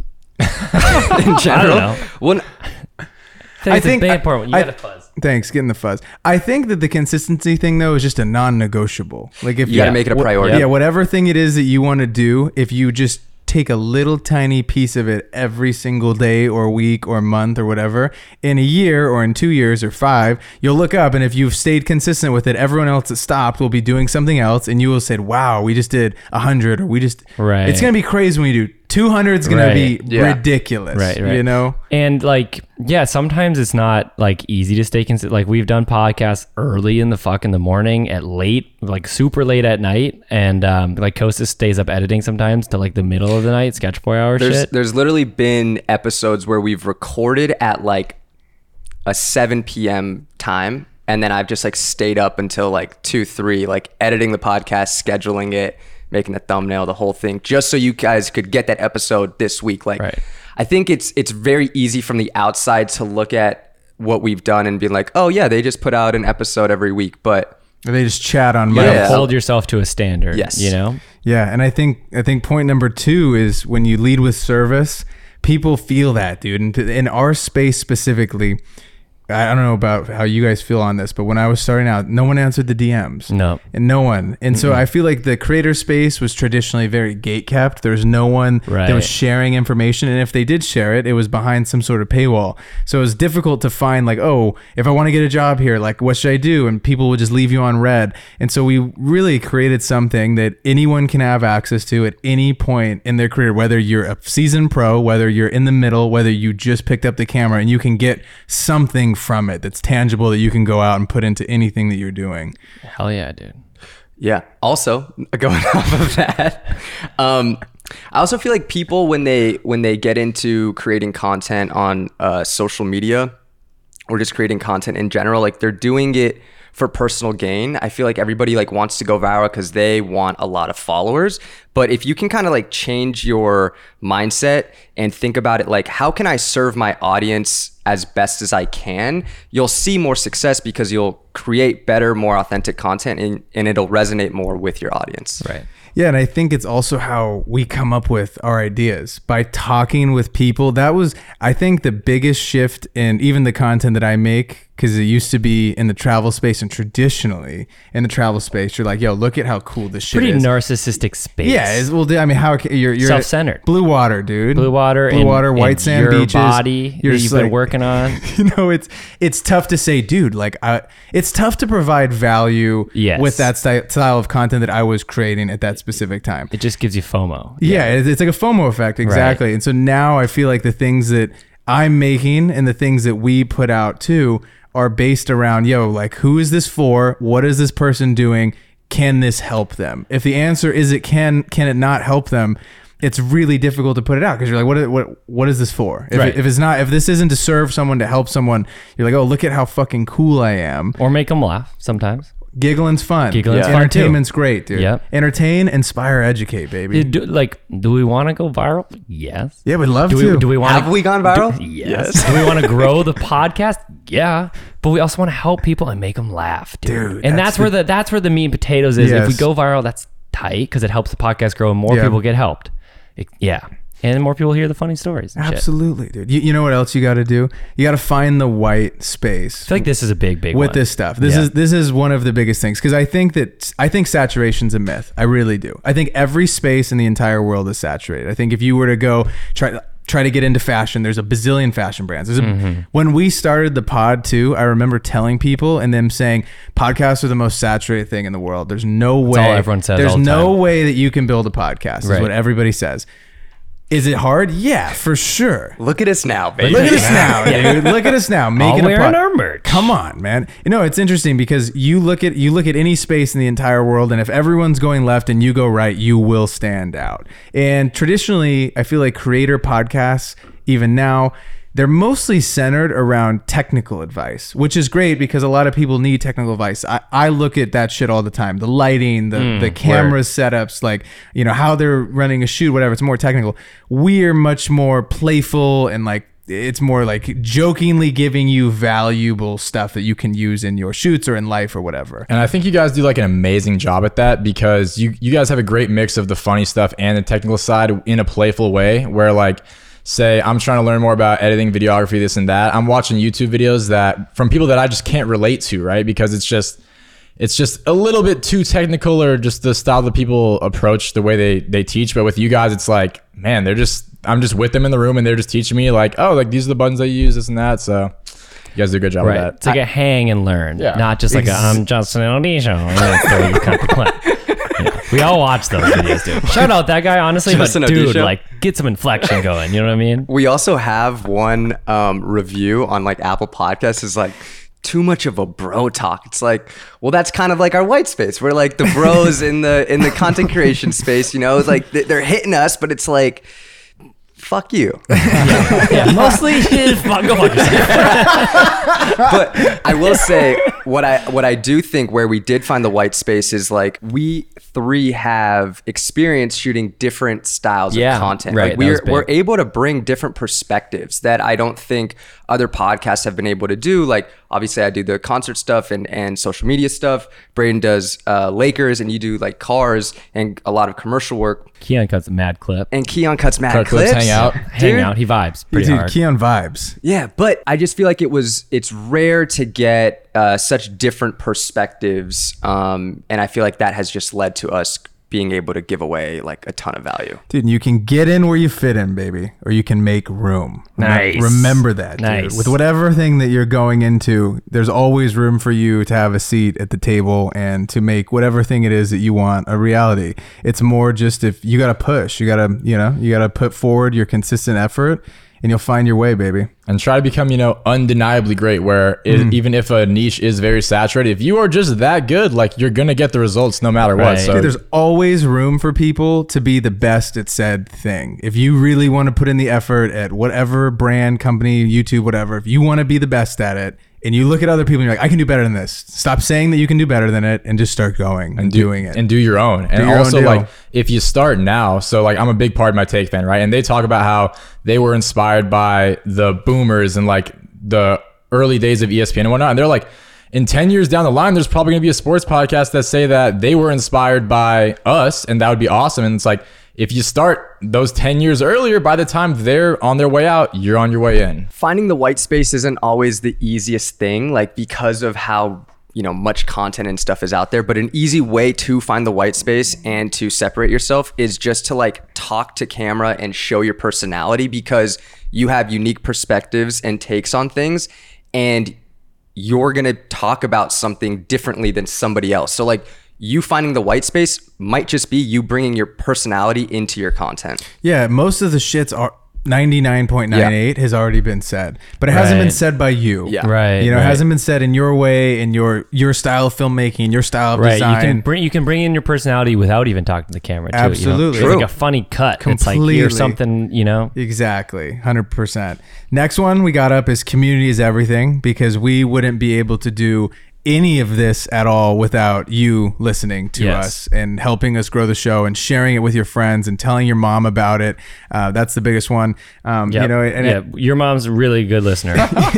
Speaker 1: In general,
Speaker 3: know.
Speaker 1: Well,
Speaker 3: I think
Speaker 2: think-
Speaker 3: the big part. You gotta fuzz.
Speaker 2: Thanks, getting the fuzz. I think that the consistency thing though is just a non-negotiable. Like if
Speaker 1: you got to make it a priority.
Speaker 2: Yeah, whatever thing it is that you want to do, if you just take a little tiny piece of it every single day or week or month or whatever, in a year or in 2 years or 5, you'll look up, and if you've stayed consistent with it, everyone else that stopped will be doing something else, and you will say, wow, we just did 100, or we just,
Speaker 3: Right.
Speaker 2: it's going to be crazy when you do 200. Is going
Speaker 3: Right.
Speaker 2: to be
Speaker 1: Yeah.
Speaker 2: ridiculous,
Speaker 3: Right.
Speaker 2: you know?
Speaker 3: And like, yeah, sometimes it's not like easy to stay consistent. Like we've done podcasts early in the morning, at late, like super late at night, and like Kostas stays up editing sometimes to like the middle of the night, sketch 4-hour shit.
Speaker 1: There's literally been episodes where we've recorded at like a 7 p.m. time, and then I've just like stayed up until like 2, 3, like editing the podcast, scheduling it, making the thumbnail, the whole thing, just so you guys could get that episode this week. Like,
Speaker 3: Right.
Speaker 1: I think it's very easy from the outside to look at what we've done and be like, oh yeah, they just put out an episode every week, but
Speaker 2: They just chat on
Speaker 3: You
Speaker 2: mics.
Speaker 3: gotta hold yourself to a standard.
Speaker 1: Yes.
Speaker 3: You know?
Speaker 2: Yeah, and I think point number 2 is when you lead with service, people feel that, dude. And in our space specifically, I don't know about how you guys feel on this, but when I was starting out, no one answered the DMs.
Speaker 3: No.
Speaker 2: And no one. And so I feel like the creator space was traditionally very gate kept. There was no one that
Speaker 3: Right.
Speaker 2: was sharing information. And if they did share it, it was behind some sort of paywall. So it was difficult to find like, oh, if I want to get a job here, like what should I do? And people would just leave you on red. And so we really created something that anyone can have access to at any point in their career, whether you're a seasoned pro, whether you're in the middle, whether you just picked up the camera, and you can get something from it that's tangible that you can go out and put into anything that you're doing.
Speaker 3: Hell yeah, dude.
Speaker 1: yeah. Also, going off of that, I also feel like people when they get into creating content on social media or just creating content in general, like they're doing it for personal gain. I feel like everybody like wants to go viral because they want a lot of followers. But if you can kind of like change your mindset and think about it like, how can I serve my audience as best as I can, you'll see more success because you'll create better, more authentic content and it'll resonate more with your audience.
Speaker 3: Right.
Speaker 2: Yeah, and I think it's also how we come up with our ideas by talking with people. That was, I think, the biggest shift in even the content that I make, because it used to be in the travel space, and traditionally in the travel space, you're like, yo, look at how cool this shit
Speaker 3: Pretty
Speaker 2: is.
Speaker 3: narcissistic space.
Speaker 2: Yeah, I mean, how you're
Speaker 3: self-centered.
Speaker 2: Blue water, dude.
Speaker 3: Blue water,
Speaker 2: white sand
Speaker 3: your
Speaker 2: beaches.
Speaker 3: body
Speaker 2: You're
Speaker 3: that
Speaker 2: just
Speaker 3: you've been
Speaker 2: like-
Speaker 3: working on.
Speaker 2: You know, it's tough to say, dude, like it's tough to provide value
Speaker 3: Yes.
Speaker 2: with that style of content that I was creating at that specific time.
Speaker 3: It just gives you FOMO.
Speaker 2: Yeah, it's like a FOMO effect, exactly.
Speaker 3: Right.
Speaker 2: And so now I feel like the things that I'm making and the things that we put out too are based around, yo, like, who is this for? What is this person doing? Can this help them? If the answer is it can it not help them? It's really difficult to put it out because you're like, what is this for? If,
Speaker 3: Right.
Speaker 2: if this isn't to serve someone, to help someone, you're like, oh, look at how fucking cool I am.
Speaker 3: Or make them laugh sometimes.
Speaker 2: Giggling's fun.
Speaker 3: Giggling's fun, too.
Speaker 2: Entertainment's great, dude.
Speaker 3: Yep.
Speaker 2: Entertain, inspire, educate, baby.
Speaker 3: Do we want to go viral? Yes.
Speaker 2: Yeah, we'd love
Speaker 3: Do
Speaker 2: to.
Speaker 3: we want?
Speaker 1: Have we gone viral?
Speaker 3: Yes. Do we want to grow the podcast? Yeah. But we also want to help people and make them laugh, dude.
Speaker 2: Dude,
Speaker 3: And
Speaker 2: that's
Speaker 3: that's where the meat and potatoes is. If we
Speaker 2: Yes.
Speaker 3: go viral, that's tight because it helps the podcast grow and more
Speaker 2: Yeah.
Speaker 3: people get helped. And more people hear the funny stories. And shit.
Speaker 2: Absolutely, dude. You know what else you got to do? You got to find the white space.
Speaker 3: I feel like this is a big
Speaker 2: with
Speaker 3: one.
Speaker 2: this stuff. This is one of the biggest things because I think saturation's a myth. I really do. I think every space in the entire world is saturated. I think if you were to go try to get into fashion, there's a bazillion fashion brands. When we started the pod too, I remember telling people and them saying podcasts are the most saturated thing in the world. There's no way.
Speaker 3: all everyone says
Speaker 2: There's
Speaker 3: all the
Speaker 2: no
Speaker 3: time.
Speaker 2: way that you can build a podcast. Is
Speaker 3: Right.
Speaker 2: what everybody says. Is it hard? Yeah, for sure.
Speaker 1: Look at us now, baby.
Speaker 2: Look at us now, dude. Look at us now,
Speaker 3: All
Speaker 2: making a
Speaker 3: wearing
Speaker 2: pod.
Speaker 3: our merch.
Speaker 2: Come on, man. You know, it's interesting because you look at any space in the entire world, and if everyone's going left and you go right, you will stand out. And traditionally, I feel like creator podcasts, even now, they're mostly centered around technical advice, which is great because a lot of people need technical advice. I look at that shit all the time. The lighting, the camera setups, like, you know, how they're running a shoot, whatever. It's more technical. We're much more playful and like, it's more like jokingly giving you valuable stuff that you can use in your shoots or in life or whatever.
Speaker 4: And I think you guys do like an amazing job at that because you guys have a great mix of the funny stuff and the technical side in a playful way where like, say I'm trying to learn more about editing, videography, this and that. I'm watching YouTube videos that from people that I just can't relate to, right? Because it's just a little bit too technical or just the style that people approach the way they teach. But with you guys, it's like, man, I'm just with them in the room and they're just teaching me like, oh, like these are the buttons I use, this and that. So you guys do a good job
Speaker 3: Right.
Speaker 4: of that.
Speaker 3: It's like a hang and learn,
Speaker 4: Yeah.
Speaker 3: not just like I'm Justin Audition. And then throw you cut the clip. Yeah. We all watch those videos, dude. Shout out that guy, honestly,
Speaker 1: Justin
Speaker 3: but dude,
Speaker 1: Audition.
Speaker 3: like get some inflection going. You know what I mean?
Speaker 1: We also have one review on like Apple Podcasts is like too much of a bro talk. It's like, well, that's kind of like our white space. We're like the bros in the content creation space, you know, it's like they're hitting us, but it's like, fuck you.
Speaker 3: Yeah, mostly go fuck yourself.
Speaker 1: But I will say what I do think where we did find the white space is like we three have experience shooting different styles of content.
Speaker 3: right,
Speaker 1: Like
Speaker 3: that was big.
Speaker 1: we're able to bring different perspectives that I don't think other podcasts have been able to do. Like obviously I do the concert stuff and social media stuff. Braden does Lakers and you do like cars and a lot of commercial work.
Speaker 3: Keon cuts a mad clip.
Speaker 1: And Keon cuts mad
Speaker 4: Cut clips,
Speaker 1: clips.
Speaker 4: hang out.
Speaker 3: Hang
Speaker 1: Dude.
Speaker 3: out. He vibes pretty
Speaker 2: Dude,
Speaker 3: hard.
Speaker 2: Keon vibes.
Speaker 1: Yeah, but I just feel like it's rare to get such different perspectives, and I feel like that has just led to us being able to give away like a ton of value.
Speaker 2: Dude, you can get in where you fit in, baby, or you can make room.
Speaker 3: Nice.
Speaker 2: Remember that, dude.
Speaker 3: Nice.
Speaker 2: With whatever thing that you're going into, there's always room for you to have a seat at the table and to make whatever thing it is that you want a reality. It's more just if you got to push, you got to put forward your consistent effort and you'll find your way, baby.
Speaker 4: And try to become, undeniably great where even if a niche is very saturated, if you are just that good, like you're going to get the results no matter
Speaker 3: Right.
Speaker 4: what. So
Speaker 2: Dude, there's always room for people to be the best at said thing. If you really want to put in the effort at whatever brand, company, YouTube, whatever, if you want to be the best at it, and you look at other people and you're like, I can do better than this. Stop saying that you can do better than it and just start going and doing it.
Speaker 4: And do your own. And also like if you start now, so like I'm a big Pardon My Take fan, right? And they talk about how they were inspired by the boomers and like the early days of ESPN and whatnot. And they're like, in 10 years down the line, there's probably going to be a sports podcast that say that they were inspired by us, and that would be awesome. And it's like, if you start those 10 years earlier, by the time they're on their way out, you're on your way in.
Speaker 1: Finding the white space isn't always the easiest thing, like because of how, you know, much content and stuff is out there. But an easy way to find the white space and to separate yourself is just to like talk to camera and show your personality, because you have unique perspectives and takes on things, and you're going to talk about something differently than somebody else. So like you finding the white space might just be you bringing your personality into your content.
Speaker 2: Yeah, most of the shits are 99.98 has already been said, but it hasn't been said by you.
Speaker 1: Yeah.
Speaker 3: Right.
Speaker 2: You know, it hasn't been said in your way, in your style of filmmaking, your style of design.
Speaker 3: You can bring in your personality without even talking to the camera too.
Speaker 2: Absolutely.
Speaker 3: You know? It's like a funny cut. Completely. It's like here's something, you know.
Speaker 2: Exactly. 100%. Next one we got up is community is everything, because we wouldn't be able to do any of this at all without you listening to us and helping us grow the show and sharing it with your friends and telling your mom about it. That's the biggest one. You know, and
Speaker 3: your mom's a really good listener.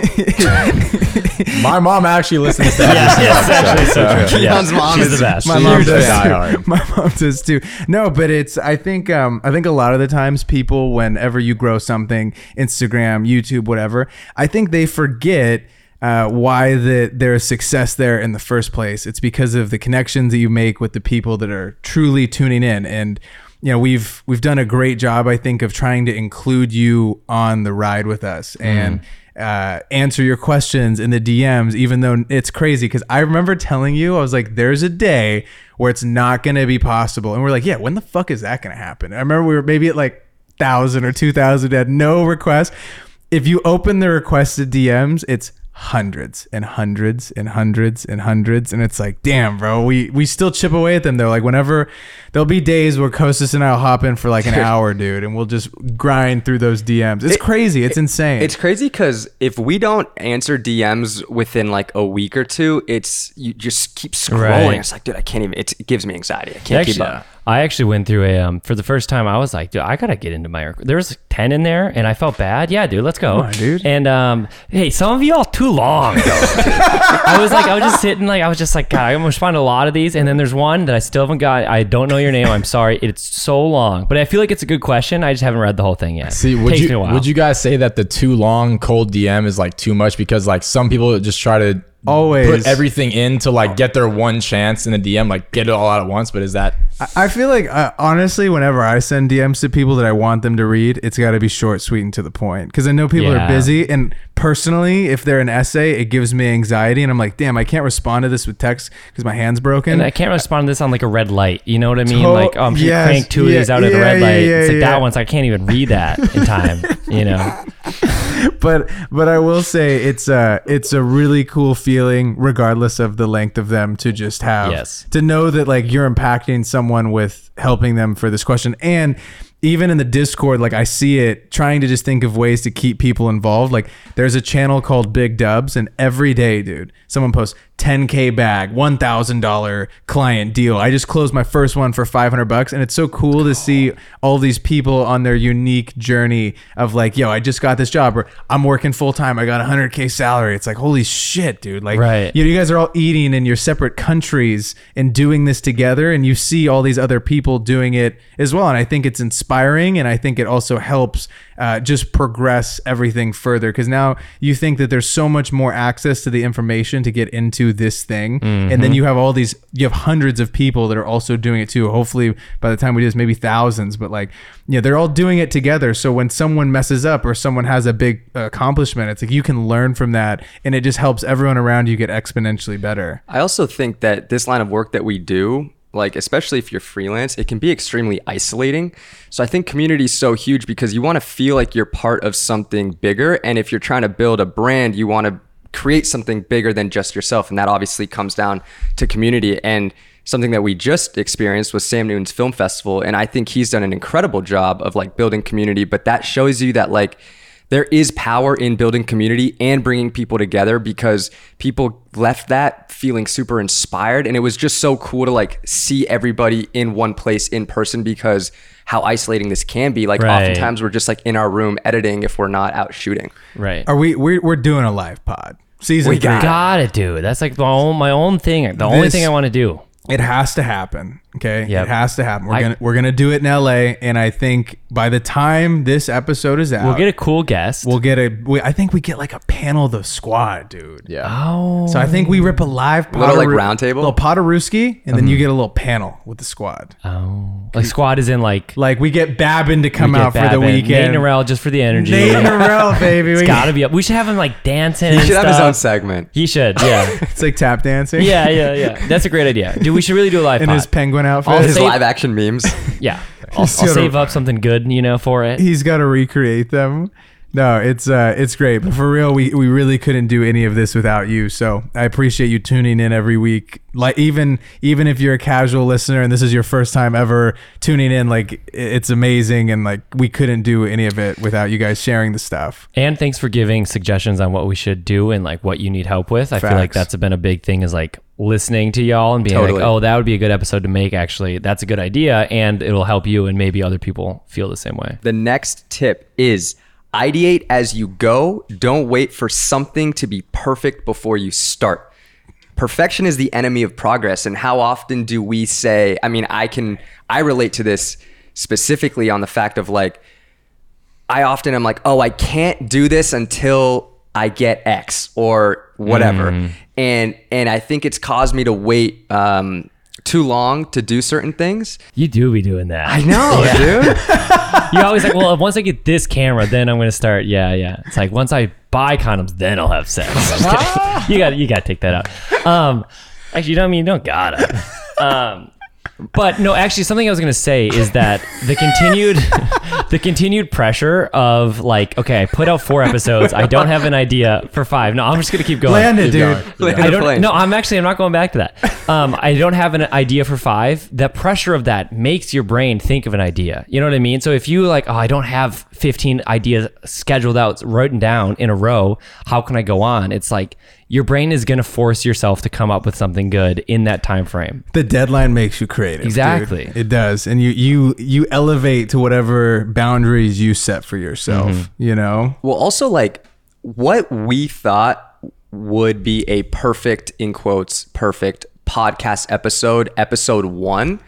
Speaker 4: My mom actually listens to that.
Speaker 3: Yes, actually so true.
Speaker 1: Keon's mom
Speaker 3: She's
Speaker 1: is
Speaker 3: the best.
Speaker 2: My mom does too. My mom does too. No, but it's I think a lot of the times people, whenever you grow something, Instagram, YouTube, whatever, I think they forget why there's success there in the first place. It's because of the connections that you make with the people that are truly tuning in. And you know, we've done a great job, I think, of trying to include you on the ride with us and answer your questions in the DMs, even though it's crazy. Because I remember telling you, I was like, there's a day where it's not going to be possible. And we're like, yeah, when the fuck is that going to happen? I remember we were maybe at like 1,000 or 2,000, had no requests. If you open the requested DMs, it's hundreds and hundreds and hundreds and hundreds, and it's like, damn, bro, we still chip away at them though. Like whenever there'll be days where Kostas and I'll hop in for like an hour, dude, and we'll just grind through those DMs. It's crazy. It's insane.
Speaker 1: It's crazy because if we don't answer DMs within like a week or two, you just keep scrolling.
Speaker 3: Right.
Speaker 1: It's like, dude, I can't even. It gives me anxiety. I can't keep up.
Speaker 3: I actually went through for the first time, I was like, dude, I gotta get into my. There was 10 in there, and I felt bad. Yeah, dude, let's go.
Speaker 2: Come on, dude.
Speaker 3: And hey, some of y'all too long. I was just sitting, like, I was just like, God, I almost find a lot of these, and then there's one that I still haven't got. I don't know your name. I'm sorry. It's so long, but I feel like it's a good question. I just haven't read the whole thing yet.
Speaker 4: See, would you guys say that the too long cold DM is like too much? Because like some people just try to
Speaker 2: always
Speaker 4: put everything in to like get their one chance in the DM, like get it all out at once. But is that?
Speaker 2: I feel like honestly, whenever I send DMs to people that I want them to read, it's got to be short, sweet, and to the point. Because I know people are busy, and personally, if they're an essay, it gives me anxiety, and I'm like, damn, I can't respond to this with text because my hand's broken.
Speaker 3: And I can't respond to this on like a red light. You know what I mean? Like, I'm crank 2 of these out at a red light. It's like that one's, I can't even read that in time. You know.
Speaker 2: But I will say it's a really cool feeling, regardless of the length of them, to just have to know that like you're impacting someone with helping them for this question. And even in the Discord, like I see it trying to just think of ways to keep people involved. Like there's a channel called Big Dubs, and every day, dude, someone posts 10K bag, $1,000 client deal. I just closed my first one for $500, and it's so cool to see all these people on their unique journey of like, yo, I just got this job, or I'm working full time, I got $100K salary. It's like, holy shit, dude. Like, you guys are all eating in your separate countries and doing this together, and you see all these other people doing it as well. And I think it's inspiring, and I think it also helps just progress everything further, because now you think that there's so much more access to the information to get into this thing, and then you have hundreds of people that are also doing it too. Hopefully by the time we do this, maybe thousands, but like, yeah, they're all doing it together. So when someone messes up or someone has a big accomplishment, it's like you can learn from that, and it just helps everyone around you get exponentially better.
Speaker 1: I also think that this line of work that we do, like especially if you're freelance, it can be extremely isolating. So I think community is so huge because you want to feel like you're part of something bigger. And if you're trying to build a brand, you want to create something bigger than just yourself. And that obviously comes down to community. And something that we just experienced was Sam Newton's Film Festival. And I think he's done an incredible job of like building community, but that shows you that like there is power in building community and bringing people together, because people left that feeling super inspired. And it was just so cool to like see everybody in one place in person, because how isolating this can be. Like oftentimes we're just like in our room editing if we're not out shooting.
Speaker 3: Right.
Speaker 2: We're doing a live pod. Season 3.
Speaker 3: Got it, dude. That's like my own thing. The only thing I want to do.
Speaker 2: It has to happen. Okay.
Speaker 3: Yep.
Speaker 2: It has to happen. We're gonna do it in LA. And I think by the time this episode is out,
Speaker 3: We'll get a cool guest.
Speaker 2: I think we get like a panel of the squad, dude.
Speaker 4: Yeah.
Speaker 3: Oh.
Speaker 2: So I think we rip a live
Speaker 1: Little, like, round table?
Speaker 2: little Podarooski, and then you get a little panel with the squad.
Speaker 3: Oh. Like squad is in like
Speaker 2: Like we get Babin to come
Speaker 3: we get
Speaker 2: out for the
Speaker 3: Babin. Nate
Speaker 2: weekend.
Speaker 3: Norell just for the energy.
Speaker 2: Nate Norell, baby.
Speaker 3: It's gotta be up. We should have him like dancing.
Speaker 1: He
Speaker 3: and
Speaker 1: should have his
Speaker 3: stuff.
Speaker 1: own segment.
Speaker 3: He should, yeah.
Speaker 2: It's like tap dancing.
Speaker 3: yeah. That's a great idea. Dude, we should really do a live
Speaker 2: In
Speaker 3: pod.
Speaker 2: his penguin outfit.
Speaker 3: I'll
Speaker 1: His
Speaker 3: save-
Speaker 1: live action memes.
Speaker 3: Yeah. I'll save up something good, for it.
Speaker 2: He's got to recreate them. No, it's great. But for real, we really couldn't do any of this without you. So I appreciate you tuning in every week. Like even if you're a casual listener and this is your first time ever tuning in, like it's amazing. And like we couldn't do any of it without you guys sharing the stuff.
Speaker 3: And thanks for giving suggestions on what we should do and like what you need help with. I feel like
Speaker 2: Facts.
Speaker 3: that's been a big thing, is like listening to y'all and being
Speaker 1: Totally.
Speaker 3: like, oh, that would be a good episode to make. Actually, that's a good idea. And it'll help you and maybe other people feel the same way.
Speaker 1: The next tip is ideate as you go. Don't wait for something to be perfect before you start. Perfection is the enemy of progress. And how often do we say, I relate to this specifically on the fact of like, I often am like, oh, I can't do this until I get X or whatever. And I think it's caused me to wait too long to do certain things.
Speaker 3: You do be doing that.
Speaker 1: I know, dude.
Speaker 3: You're always like, well, once I get this camera, then I'm going to start. Yeah. It's like, once I buy condoms, then I'll have sex. I'm just kidding. You got to take that out. Actually, you don't gotta. But no, actually, something I was going to say is that the continued pressure of like, okay, I put out 4 episodes. I don't have an idea for 5. No, I'm just going to keep going.
Speaker 2: Land it, dude.
Speaker 1: Land.
Speaker 3: I'm not going back to that. I don't have an idea for 5. That pressure of that makes your brain think of an idea. You know what I mean? So if you like, oh, I don't have 15 ideas scheduled out, written down in a row, how can I go on? It's like your brain is going to force yourself to come up with something good in that time frame.
Speaker 2: The deadline makes you creative.
Speaker 3: Exactly.
Speaker 2: Dude. It does. And you elevate to whatever boundaries you set for yourself,
Speaker 1: Well, also like what we thought would be a perfect, in quotes, perfect podcast episode 1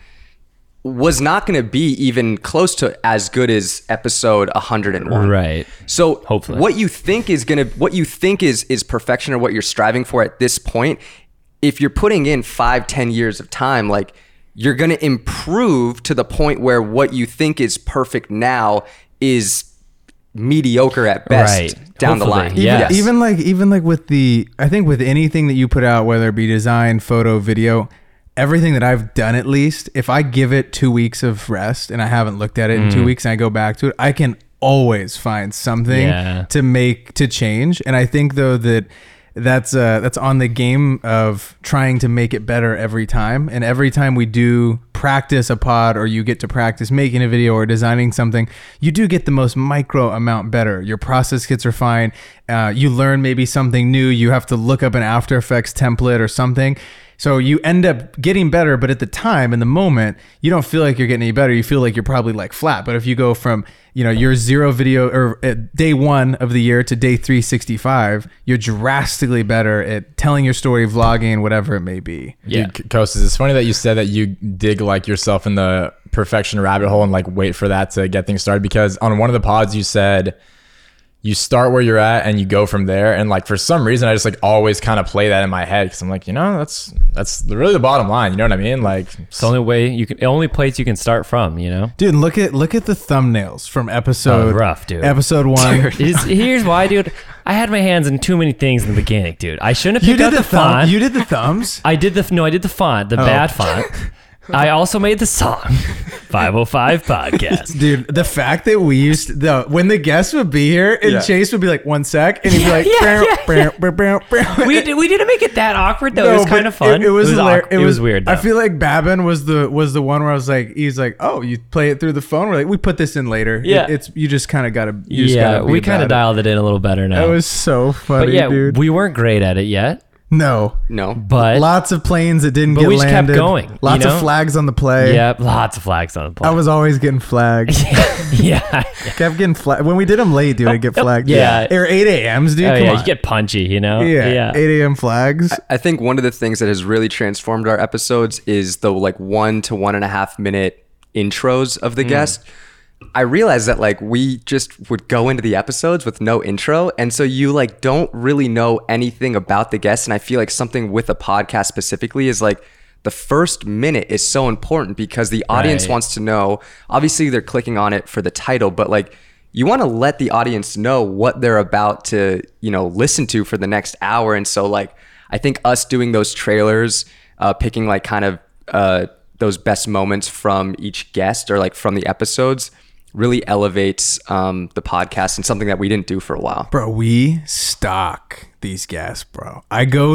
Speaker 1: was not going to be even close to as good as episode 101.
Speaker 3: Right.
Speaker 1: So
Speaker 3: Hopefully.
Speaker 1: what you think is perfection, or what you're striving for at this point, if you're putting in 5-10 years of time, like you're going to improve to the point where what you think is perfect now is mediocre at best down the
Speaker 3: Hopefully.
Speaker 1: line.
Speaker 3: Yes.
Speaker 2: Even like with I think with anything that you put out, whether it be design, photo, video, everything that I've done, at least, if I give it 2 weeks of rest and I haven't looked at it in 2 weeks and I go back to it, I can always find something to change. And I think though that's on the game of trying to make it better every time. And every time we do practice a pod, or you get to practice making a video or designing something, you do get the most micro amount better. Your process gets refined. You learn maybe something new. You have to look up an After Effects template or something. So you end up getting better, but at the time, in the moment, you don't feel like you're getting any better. You feel like you're probably like flat. But if you go from, your 0 video or day 1 of the year to day 365, you're drastically better at telling your story, vlogging, whatever it may be.
Speaker 3: Yeah.
Speaker 4: Dude, Kostas, it's funny that you said that you dig like yourself in the perfection rabbit hole and like wait for that to get things started, because on one of the pods you said you start where you're at and you go from there. And like, for some reason, I just like always kind of play that in my head, because I'm like, that's really the bottom line. You know what I mean? Like,
Speaker 3: It's the only place you can start from,
Speaker 2: Dude, look at the thumbnails from episode
Speaker 3: rough, dude.
Speaker 2: Episode 1.
Speaker 3: Here's why, dude. I had my hands in too many things in the beginning, dude. I shouldn't have picked out the font.
Speaker 2: You did the thumbs?
Speaker 3: I did the font, the bad font. I also made the song 505 Podcast.
Speaker 2: Dude, the fact that we when the guests would be here and Chase would be like, 1 sec, and he'd be like,
Speaker 3: We didn't make it that awkward though. It was kind of fun.
Speaker 2: It was hilarious.
Speaker 3: It was weird though.
Speaker 2: I feel like Babin was the one where I was like, he's like, oh, you play it through the phone. We're like, we put this in later.
Speaker 3: Yeah.
Speaker 2: It's you just kind of gotta.
Speaker 3: We kind of dialed it in a little better now.
Speaker 2: That was so funny,
Speaker 3: but yeah,
Speaker 2: dude.
Speaker 3: we weren't great at it yet.
Speaker 2: No,
Speaker 3: but
Speaker 2: lots of planes that didn't
Speaker 3: but
Speaker 2: get
Speaker 3: we just
Speaker 2: landed.
Speaker 3: kept going.
Speaker 2: Lots of flags on the play.
Speaker 3: Yep, lots of flags on the play.
Speaker 2: I was always getting flagged.
Speaker 3: yeah.
Speaker 2: Kept getting flagged. When we did them late, dude, I'd get flagged.
Speaker 3: Yeah.
Speaker 2: Or 8 a.m.s, dude.
Speaker 3: Oh,
Speaker 2: Come
Speaker 3: yeah,
Speaker 2: on.
Speaker 3: you get punchy, you know?
Speaker 2: Yeah. 8 a.m. flags.
Speaker 1: I think one of the things that has really transformed our episodes is the like 1 to 1.5 minute intros of the guest. I realized that like we just would go into the episodes with no intro, and so you like don't really know anything about the guest. And I feel like something with a podcast specifically is like the first minute is so important because the audience
Speaker 3: Right.
Speaker 1: wants to know. Obviously, they're clicking on it for the title, but like you want to let the audience know what they're about to, listen to for the next hour. And so like I think us doing those trailers, picking like kind of those best moments from each guest or like from the episodes really elevates the podcast and something that we didn't do for a while.
Speaker 2: Bro, we stock these guests, bro. I go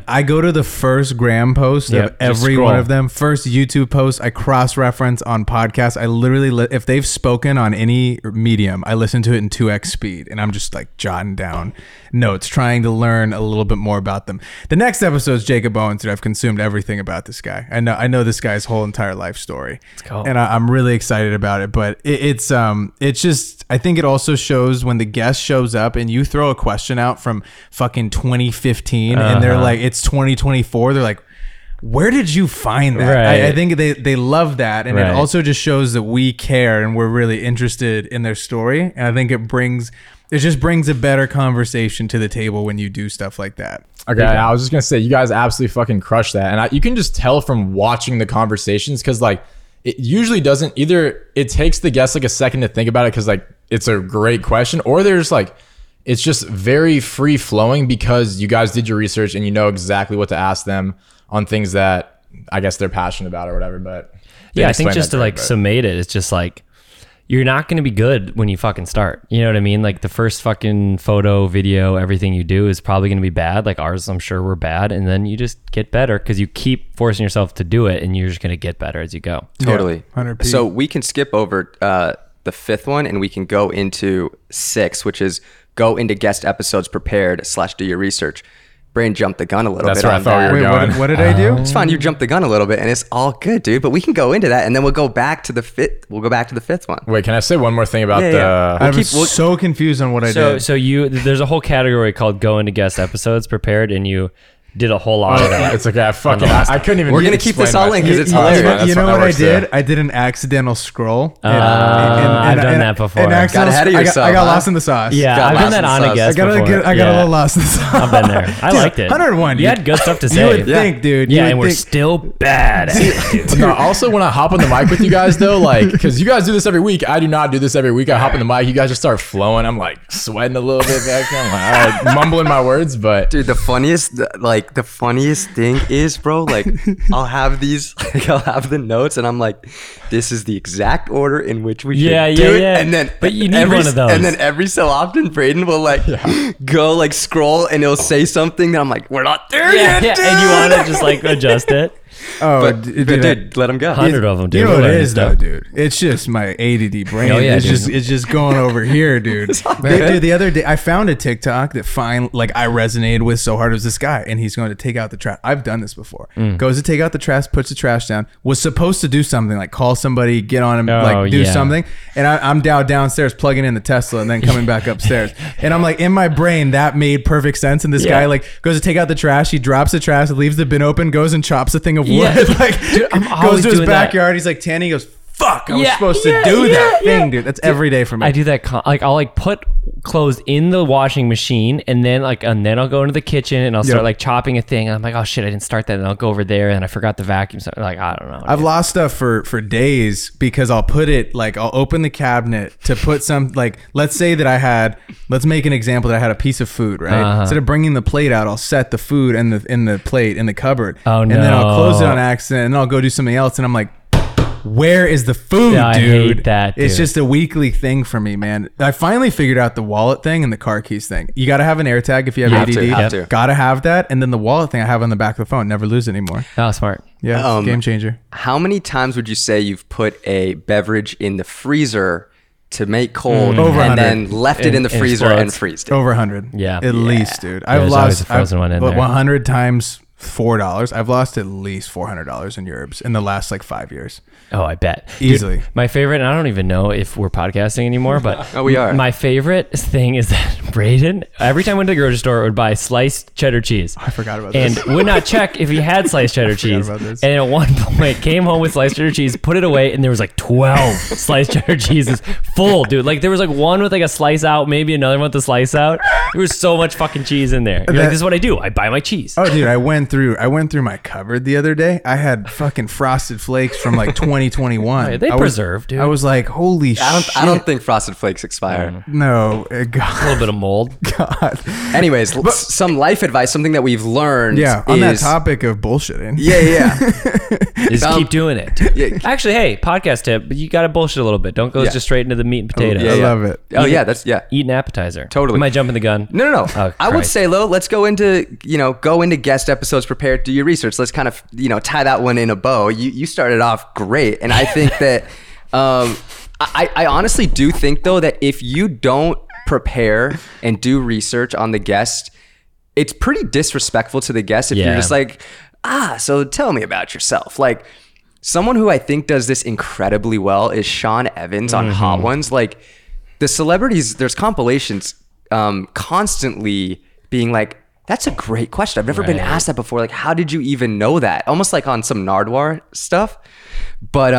Speaker 2: to the first Graham post
Speaker 3: Yep,
Speaker 2: of
Speaker 3: just
Speaker 2: every
Speaker 3: scroll.
Speaker 2: one of them. First YouTube post, I cross-reference on podcasts. I literally, if they've spoken on any medium, I listen to it in 2x speed, and I'm just like jotting down notes, trying to learn a little bit more about them. The next episode is Jacob Owens, and I've consumed everything about this guy. I know this guy's whole entire life story.
Speaker 3: Let's go.
Speaker 2: And I'm really excited about it, but it's just, I think it also shows when the guest shows up and you throw a question out from fucking 2015 and they're like, it's 2024. They're like, where did you find that?
Speaker 3: Right.
Speaker 2: I think they love that. And
Speaker 3: Right.
Speaker 2: it also just shows that we care and we're really interested in their story. And I think it just brings a better conversation to the table when you do stuff like that.
Speaker 4: Okay, I was just gonna say you guys absolutely fucking crush that, and you can just tell from watching the conversations because like it usually doesn't either. It takes the guest like a second to think about it because like it's a great question, or there's like it's just very free flowing because you guys did your research and you know exactly what to ask them on things that I guess they're passionate about or whatever. But they
Speaker 3: Yeah, I think
Speaker 4: explain
Speaker 3: just
Speaker 4: that
Speaker 3: to
Speaker 4: great,
Speaker 3: like
Speaker 4: but-
Speaker 3: summate it, it's just like you're not going to be good when you fucking start. You know what I mean? Like the first fucking photo, video, everything you do is probably going to be bad. Like ours, I'm sure we're bad. And then you just get better because you keep forcing yourself to do it and you're just going to get better as you go.
Speaker 1: Totally.
Speaker 2: 100%.
Speaker 1: So we can skip over the fifth one and we can go into 6, which is go into guest episodes prepared / do your research. Brain jumped the gun a little
Speaker 4: That's
Speaker 1: bit
Speaker 4: where I
Speaker 1: on
Speaker 4: thought
Speaker 1: that.
Speaker 4: we were
Speaker 2: Wait,
Speaker 4: going.
Speaker 2: what did I do?
Speaker 1: It's fine. You jumped the gun a little bit and it's all good, dude. But we can go into that and then we'll go back to the fifth. We'll go back to the 5th one.
Speaker 4: Wait, can I say one more thing about
Speaker 1: Yeah,
Speaker 4: the?
Speaker 1: yeah.
Speaker 2: I was
Speaker 1: we'll-
Speaker 2: so confused on what I did.
Speaker 3: So there's a whole category called go into guest episodes prepared and you did a whole lot of that.
Speaker 4: It's okay. I couldn't even.
Speaker 1: We're gonna keep this all in because it's
Speaker 2: You
Speaker 1: hilarious.
Speaker 2: know,
Speaker 4: That's
Speaker 2: you know
Speaker 4: fine.
Speaker 2: what
Speaker 4: That
Speaker 2: I
Speaker 4: works,
Speaker 2: did?
Speaker 4: yeah.
Speaker 2: I did an accidental scroll.
Speaker 3: I've done that before.
Speaker 2: accidental-
Speaker 1: Got ahead of
Speaker 2: I
Speaker 1: yourself,
Speaker 2: I got
Speaker 1: huh?
Speaker 2: lost in the sauce.
Speaker 3: Yeah,
Speaker 1: Got
Speaker 3: I've done
Speaker 1: lost
Speaker 3: that
Speaker 1: in
Speaker 3: on
Speaker 1: sauce.
Speaker 3: a guest
Speaker 2: I
Speaker 3: before.
Speaker 2: got a
Speaker 3: Yeah.
Speaker 2: little lost in the sauce.
Speaker 3: I've been there. I
Speaker 2: Dude,
Speaker 3: liked it.
Speaker 2: 101.
Speaker 3: You had good stuff to
Speaker 2: You
Speaker 3: say.
Speaker 2: would think, dude.
Speaker 3: Yeah,
Speaker 2: you
Speaker 3: and
Speaker 2: would
Speaker 3: we're
Speaker 2: think-
Speaker 3: still bad at it, dude.
Speaker 4: No, also when I hop on the mic with you guys though, like, because you guys do this every week, I do not do this every week. I hop on the mic, you guys just start flowing. I'm like sweating a little bit back there. I'm like, all right, mumbling my words, but
Speaker 1: Dude, the funniest thing is, bro, like I'll have the notes and I'm like, this is the exact order in which we should
Speaker 3: Yeah,
Speaker 1: do
Speaker 3: yeah,
Speaker 1: it.
Speaker 3: yeah.
Speaker 1: And then
Speaker 3: But you need one of those.
Speaker 1: And then every so often Braden will like go like scroll and he'll say something that I'm like, we're not there
Speaker 3: Yeah,
Speaker 1: yet,
Speaker 3: yeah,
Speaker 1: dude.
Speaker 3: and you want to just like adjust it.
Speaker 2: Oh,
Speaker 1: But dude, let him go.
Speaker 3: 100 of them, dude.
Speaker 2: You know what
Speaker 3: We're
Speaker 2: it
Speaker 3: learning
Speaker 2: is though,
Speaker 3: stuff.
Speaker 2: dude? It's just my ADD brain.
Speaker 3: Oh, yeah,
Speaker 2: it's
Speaker 3: dude.
Speaker 2: just going over here, dude. Dude, the other day I found a TikTok that I resonated with so hard. It was this guy, and he's going to take out the trash. I've done this before.
Speaker 3: Mm.
Speaker 2: Goes to take out the trash, puts the trash down. Was supposed to do something like call somebody, get on him,
Speaker 3: Oh,
Speaker 2: like do
Speaker 3: yeah.
Speaker 2: something. And I'm downstairs plugging in the Tesla and then coming back upstairs. And I'm like, in my brain, that made perfect sense. And this
Speaker 3: Yeah.
Speaker 2: guy like goes to take out the trash. He drops the trash, leaves the bin open, goes and chops a thing of wood.
Speaker 3: Yeah.
Speaker 2: like
Speaker 3: Dude, I'm
Speaker 2: goes
Speaker 3: always
Speaker 2: to his
Speaker 3: doing that.
Speaker 2: backyard. He's like, Tanny, he goes, fuck, I was
Speaker 3: Yeah,
Speaker 2: supposed to
Speaker 3: yeah,
Speaker 2: do that
Speaker 3: yeah,
Speaker 2: thing, dude. That's every day for me.
Speaker 3: I do that. Like I'll like put clothes in the washing machine, and then I'll go into the kitchen and I'll start
Speaker 2: Yep.
Speaker 3: like chopping a thing. And I'm like, oh shit, I didn't start that. And I'll go over there and I forgot the vacuum. So like I don't know.
Speaker 2: I've lost stuff for days because I'll put it like I'll open the cabinet to put some like let's say that let's make an example that I had a piece of food, right? Instead of bringing the plate out, I'll set the food in the plate in the cupboard.
Speaker 3: Oh,
Speaker 2: and then I'll close it
Speaker 3: no.
Speaker 2: on accident and then I'll go do something else and I'm like, where is the food,
Speaker 3: Yeah, I
Speaker 2: dude?
Speaker 3: hate that,
Speaker 2: It's
Speaker 3: dude.
Speaker 2: just a weekly thing for me, man. I finally figured out the wallet thing and the car keys thing. You got to have an AirTag if you have
Speaker 1: Have
Speaker 2: ADD.
Speaker 1: to, have to.
Speaker 2: Got to have that. And then the wallet thing I have on the back of the phone. Never lose it anymore.
Speaker 3: Oh, smart.
Speaker 2: Yeah, game changer.
Speaker 1: How many times would you say you've put a beverage in the freezer to make cold
Speaker 2: Over
Speaker 1: and
Speaker 2: 100.
Speaker 1: then left it in the
Speaker 3: And
Speaker 1: freezer and
Speaker 3: explodes.
Speaker 1: freezed it?
Speaker 2: Over 100.
Speaker 3: Yeah.
Speaker 2: At least, dude. I've
Speaker 3: there's always
Speaker 2: lost
Speaker 3: a frozen one in there.
Speaker 2: 100 times $4. I've lost at least $400 in Europe in the last like 5 years.
Speaker 3: Oh, I bet.
Speaker 2: Easily.
Speaker 3: My favorite, and I don't even know if we're podcasting anymore, but
Speaker 1: Oh, we are.
Speaker 3: My favorite thing is that Braden, every time I went to the grocery store, would buy sliced cheddar cheese.
Speaker 2: I forgot about
Speaker 3: And
Speaker 2: this.
Speaker 3: would not check if he had sliced cheddar cheese.
Speaker 2: about this.
Speaker 3: And at one point came home with sliced cheddar cheese, put it away, and there was like 12 sliced cheddar cheeses full, dude. Like there was like one with like a slice out, maybe another one with a slice out. There was so much fucking cheese in there. You're like, this is what I do. I buy my cheese.
Speaker 2: Oh, dude, I went through my cupboard the other day. I had fucking Frosted Flakes from like 2021.
Speaker 3: They
Speaker 2: I was-
Speaker 3: preserve, dude.
Speaker 2: I was like, holy shit.
Speaker 1: I don't think Frosted Flakes expire.
Speaker 2: No,
Speaker 3: a
Speaker 2: God.
Speaker 3: little bit of mold.
Speaker 2: God.
Speaker 1: Anyways, some life advice, something that we've learned.
Speaker 2: Yeah, on that
Speaker 1: is-
Speaker 2: topic of bullshitting.
Speaker 1: Yeah.
Speaker 3: Just keep doing it.
Speaker 1: Yeah.
Speaker 3: Actually, hey, podcast tip, but you got to bullshit a little bit. Don't go
Speaker 1: Yeah.
Speaker 3: just straight into the meat and potatoes.
Speaker 1: yeah,
Speaker 2: I
Speaker 1: yeah.
Speaker 2: love it.
Speaker 1: Oh yeah, that's yeah.
Speaker 3: Eat an appetizer.
Speaker 1: Totally.
Speaker 3: Am I jumping the gun?
Speaker 1: No.
Speaker 3: Oh,
Speaker 1: I would
Speaker 3: Christ.
Speaker 1: say, Lo, let's go into guest episodes prepared, do your research. Let's kind of, tie that one in a bow. You started off great. And I think that, I honestly do think though, that if you don't prepare and do research on the guest, it's pretty disrespectful to the guest if you're
Speaker 3: Yeah.
Speaker 1: just like, so tell me about yourself. Like someone who I think does this incredibly well is Sean Evans on Hot Ones. Like the celebrities, there's compilations constantly being like, that's a great question. I've never been
Speaker 3: Right.
Speaker 1: asked that before. Like, how did you even know that? Almost like on some Nardwuar stuff. But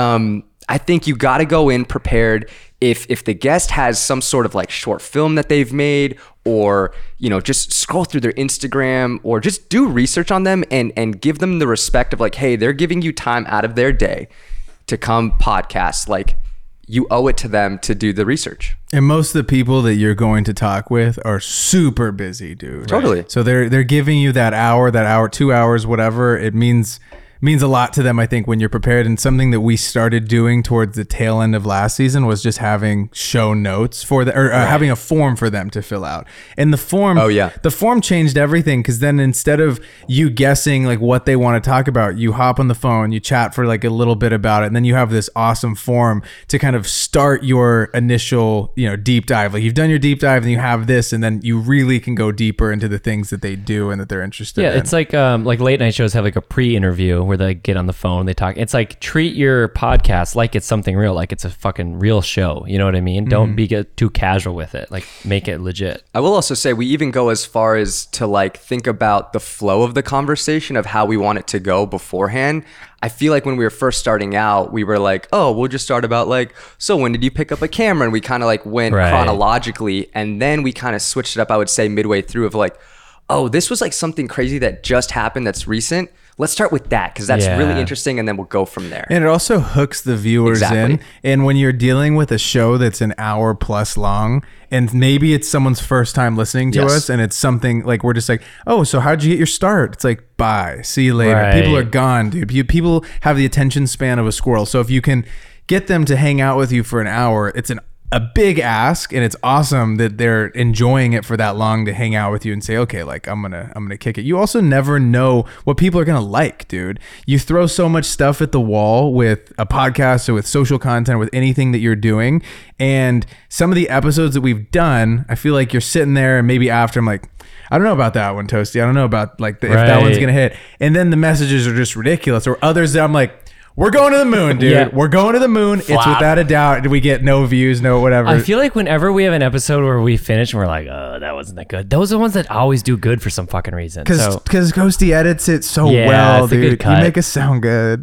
Speaker 1: I think you got to go in prepared. If the guest has some sort of like short film that they've made, or just scroll through their Instagram, or just do research on them and give them the respect of like, hey, they're giving you time out of their day to come podcast. Like, you owe it to them to do the research.
Speaker 2: And most of the people that you're going to talk with are super busy, dude.
Speaker 1: Totally.
Speaker 2: So they're giving you that hour, 2 hours, whatever. It means a lot to them, I think, when you're prepared. And something that we started doing towards the tail end of last season was just having show notes for having a form for them to fill out. And the form, the form changed everything, because then instead of you guessing like what they want to talk about, you hop on the phone, you chat for like a little bit about it, and then you have this awesome form to kind of start your initial, deep dive. Like you've done your deep dive, and you have this, and then you really can go deeper into the things that they do and that they're interested in.
Speaker 3: Yeah, it's like late night shows have like a pre-interview where they get on the phone, they talk. It's like treat your podcast like it's something real, like it's a fucking real show. You know what I mean? Don't get too casual with it. Like make it legit.
Speaker 1: I will also say we even go as far as to like think about the flow of the conversation of how we want it to go beforehand. I feel like when we were first starting out, we were like, oh, we'll just start about like, so when did you pick up a camera? And we kind of like went
Speaker 3: Right.
Speaker 1: chronologically, and then we kind of switched it up, I would say midway through, of like, oh, this was like something crazy that just happened that's recent. Let's start with that because that's
Speaker 3: Yeah.
Speaker 1: really interesting, and then we'll go from there.
Speaker 2: And it also hooks the viewers
Speaker 1: Exactly.
Speaker 2: in. And when you're dealing with a show that's an hour plus long, and maybe it's someone's first time listening to
Speaker 1: Yes.
Speaker 2: us, and it's something like we're just like, oh, so how'd you get your start? It's like, bye, see you later.
Speaker 3: Right.
Speaker 2: People are gone, dude. People have the attention span of a squirrel. So if you can get them to hang out with you for an hour, it's a big ask, and it's awesome that they're enjoying it for that long to hang out with you and say, okay, like I'm gonna kick it. You also never know what people are gonna like, dude. You throw so much stuff at the wall with a podcast or with social content, with anything that you're doing, and some of the episodes that we've done, I feel like you're sitting there and maybe after I'm like, I don't know about that one, Toasty. I don't know about like if that one's
Speaker 3: Right.
Speaker 2: gonna hit, and then the messages are just ridiculous, or others that I'm like, we're going to the moon, dude.
Speaker 3: Yeah.
Speaker 2: We're going to the moon. It's
Speaker 3: Flop.
Speaker 2: without a doubt. We get no views, no whatever.
Speaker 3: I feel like whenever we have an episode where we finish and we're like, oh, that wasn't that good. Those are the ones that always do good for some fucking reason.
Speaker 2: Because
Speaker 3: So
Speaker 2: Ghosty edits it so
Speaker 3: Yeah,
Speaker 2: well,
Speaker 3: it's a good
Speaker 2: dude. You
Speaker 3: cut.
Speaker 2: make us sound good.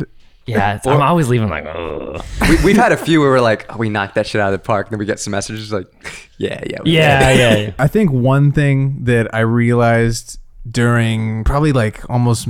Speaker 3: Yeah, I'm always leaving like, ugh.
Speaker 1: We've had a few where we're like, oh, we knocked that shit out of the park. And then we get some messages like, yeah.
Speaker 3: Yeah.
Speaker 2: I think one thing that I realized during probably like almost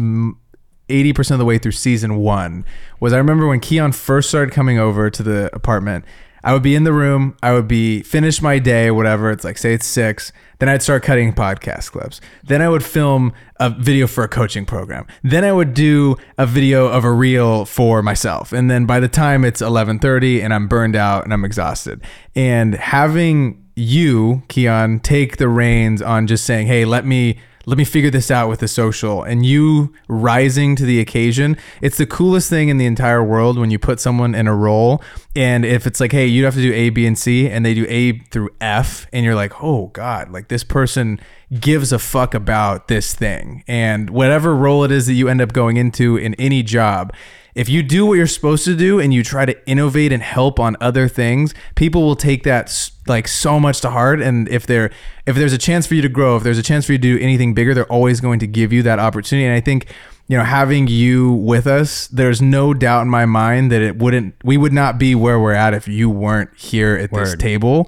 Speaker 2: 80% of the way through season 1 was I remember when Keon first started coming over to the apartment, I would be in the room, I would be finish my day or whatever. It's like, say it's 6. Then I'd start cutting podcast clips. Then I would film a video for a coaching program. Then I would do a video of a reel for myself. And then by the time it's 11:30 and I'm burned out and I'm exhausted, and having you, Keon, take the reins on just saying, hey, let me figure this out with the social, and you rising to the occasion. It's the coolest thing in the entire world when you put someone in a role, and if it's like, hey, you have to do A, B, and C, and they do A through F, and you're like, oh God, like this person gives a fuck about this thing. And whatever role it is that you end up going into in any job, if you do what you're supposed to do and you try to innovate and help on other things, people will take that like so much to heart. And if there's a chance for you to grow, if there's a chance for you to do anything bigger, they're always going to give you that opportunity. And I think, having you with us, there's no doubt in my mind that we would not be where we're at if you weren't here at this table.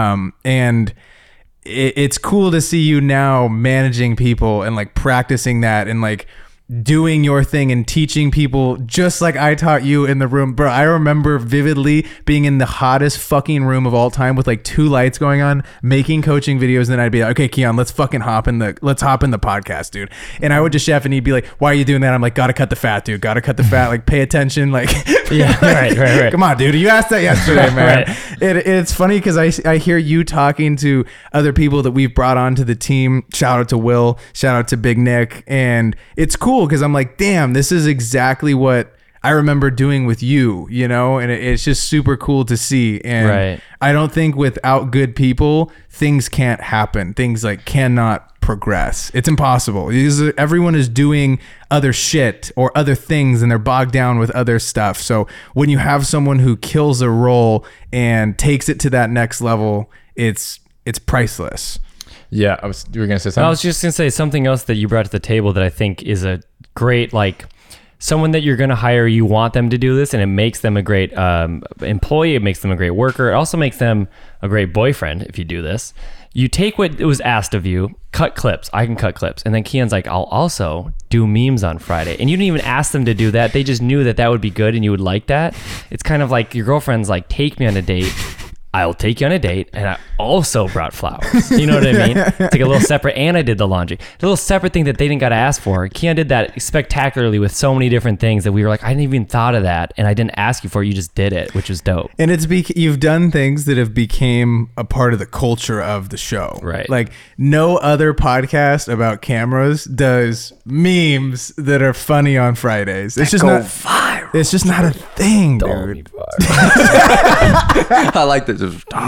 Speaker 2: And it's cool to see you now managing people and like practicing that and like doing your thing and teaching people just like I taught you in the room. Bro, I remember vividly being in the hottest fucking room of all time with like 2 lights going on, making coaching videos. And then I'd be like, okay, Keon, let's hop in the podcast, dude. And I would just chef and he'd be like, why are you doing that? I'm like, gotta cut the fat, dude. Gotta cut the fat. Like, pay attention. Like,
Speaker 3: yeah, right.
Speaker 2: Come on, dude. You asked that yesterday, man. It's funny because I hear you talking to other people that we've brought onto the team. Shout out to Will. Shout out to Big Nick. And it's cool because I'm like, damn, this is exactly what I remember doing with you, and it's just super cool to see. And I don't think without good people, things can't happen. Things like cannot progress. It's impossible. Everyone is doing other shit or other things and they're bogged down with other stuff. So when you have someone who kills a role and takes it to that next level, it's priceless.
Speaker 4: Yeah, you were gonna say something?
Speaker 3: I was just gonna say something else that you brought to the table that I think is a great, like, someone that you're gonna hire, you want them to do this, and it makes them a great employee. It makes them a great worker. It also makes them a great boyfriend if you do this. You take what was asked of you, cut clips. I can cut clips, and then Keon's like, I'll also do memes on Friday, and you didn't even ask them to do that. They just knew that would be good, and you would like that. It's kind of like your girlfriend's like, take me on a date. I'll take you on a date, and I also brought flowers. You know what I mean? It's like a little separate, and I did the laundry. A little separate thing that they didn't got to ask for. Keon did that spectacularly with so many different things that we were like, I didn't even thought of that, and I didn't ask you for it. You just did it, which was dope.
Speaker 2: And you've done things that have became a part of the culture of the show.
Speaker 3: Right.
Speaker 2: Like no other podcast about cameras does memes that are funny on Fridays. It's just not viral. It's just not a thing, dude.
Speaker 1: I like this.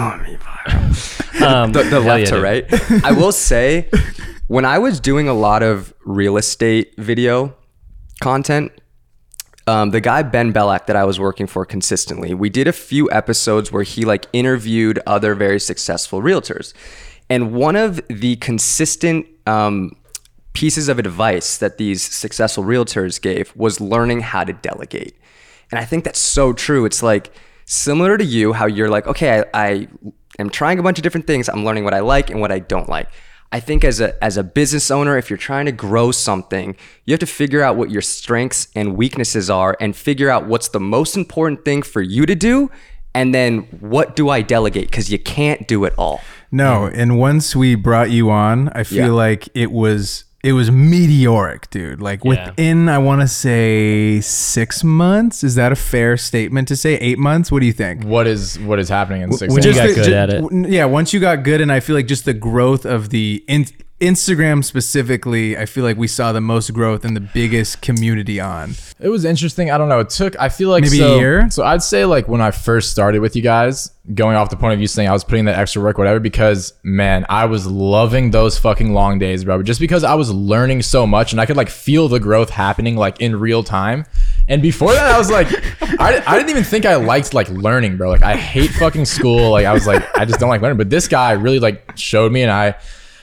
Speaker 1: The left to right. I will say, when I was doing a lot of real estate video content, the guy Ben Bellack that I was working for consistently, we did a few episodes where he like interviewed other very successful realtors, and one of the consistent pieces of advice that these successful realtors gave was learning how to delegate. And I think that's so true. It's like similar to you, how you're like, okay, I am trying a bunch of different things. I'm learning what I like and what I don't like. I think as a business owner, if you're trying to grow something, you have to figure out what your strengths and weaknesses are and figure out what's the most important thing for you to do. And then what do I delegate? Because you can't do it all.
Speaker 2: No. And once we brought you on, I feel like it was meteoric, dude. Like within, I want to say 6 months. Is that a fair statement to say? 8 months? What do you think?
Speaker 4: What is happening in 6 months?
Speaker 3: When you got good at it.
Speaker 2: Yeah, once you got good, and I feel like just the growth of the Instagram specifically, I feel like we saw the most growth and the biggest community on.
Speaker 4: It was interesting. I don't know. I feel like
Speaker 2: maybe a year.
Speaker 4: So I'd say like when I first started with you guys, going off the point of view saying I was putting that extra work, whatever, because man, I was loving those fucking long days, bro. Just because I was learning so much and I could like feel the growth happening like in real time. And before that, I was like, I didn't even think I liked like learning, bro. Like I hate fucking school. Like I was like, I just don't like learning. But this guy really like showed me, and I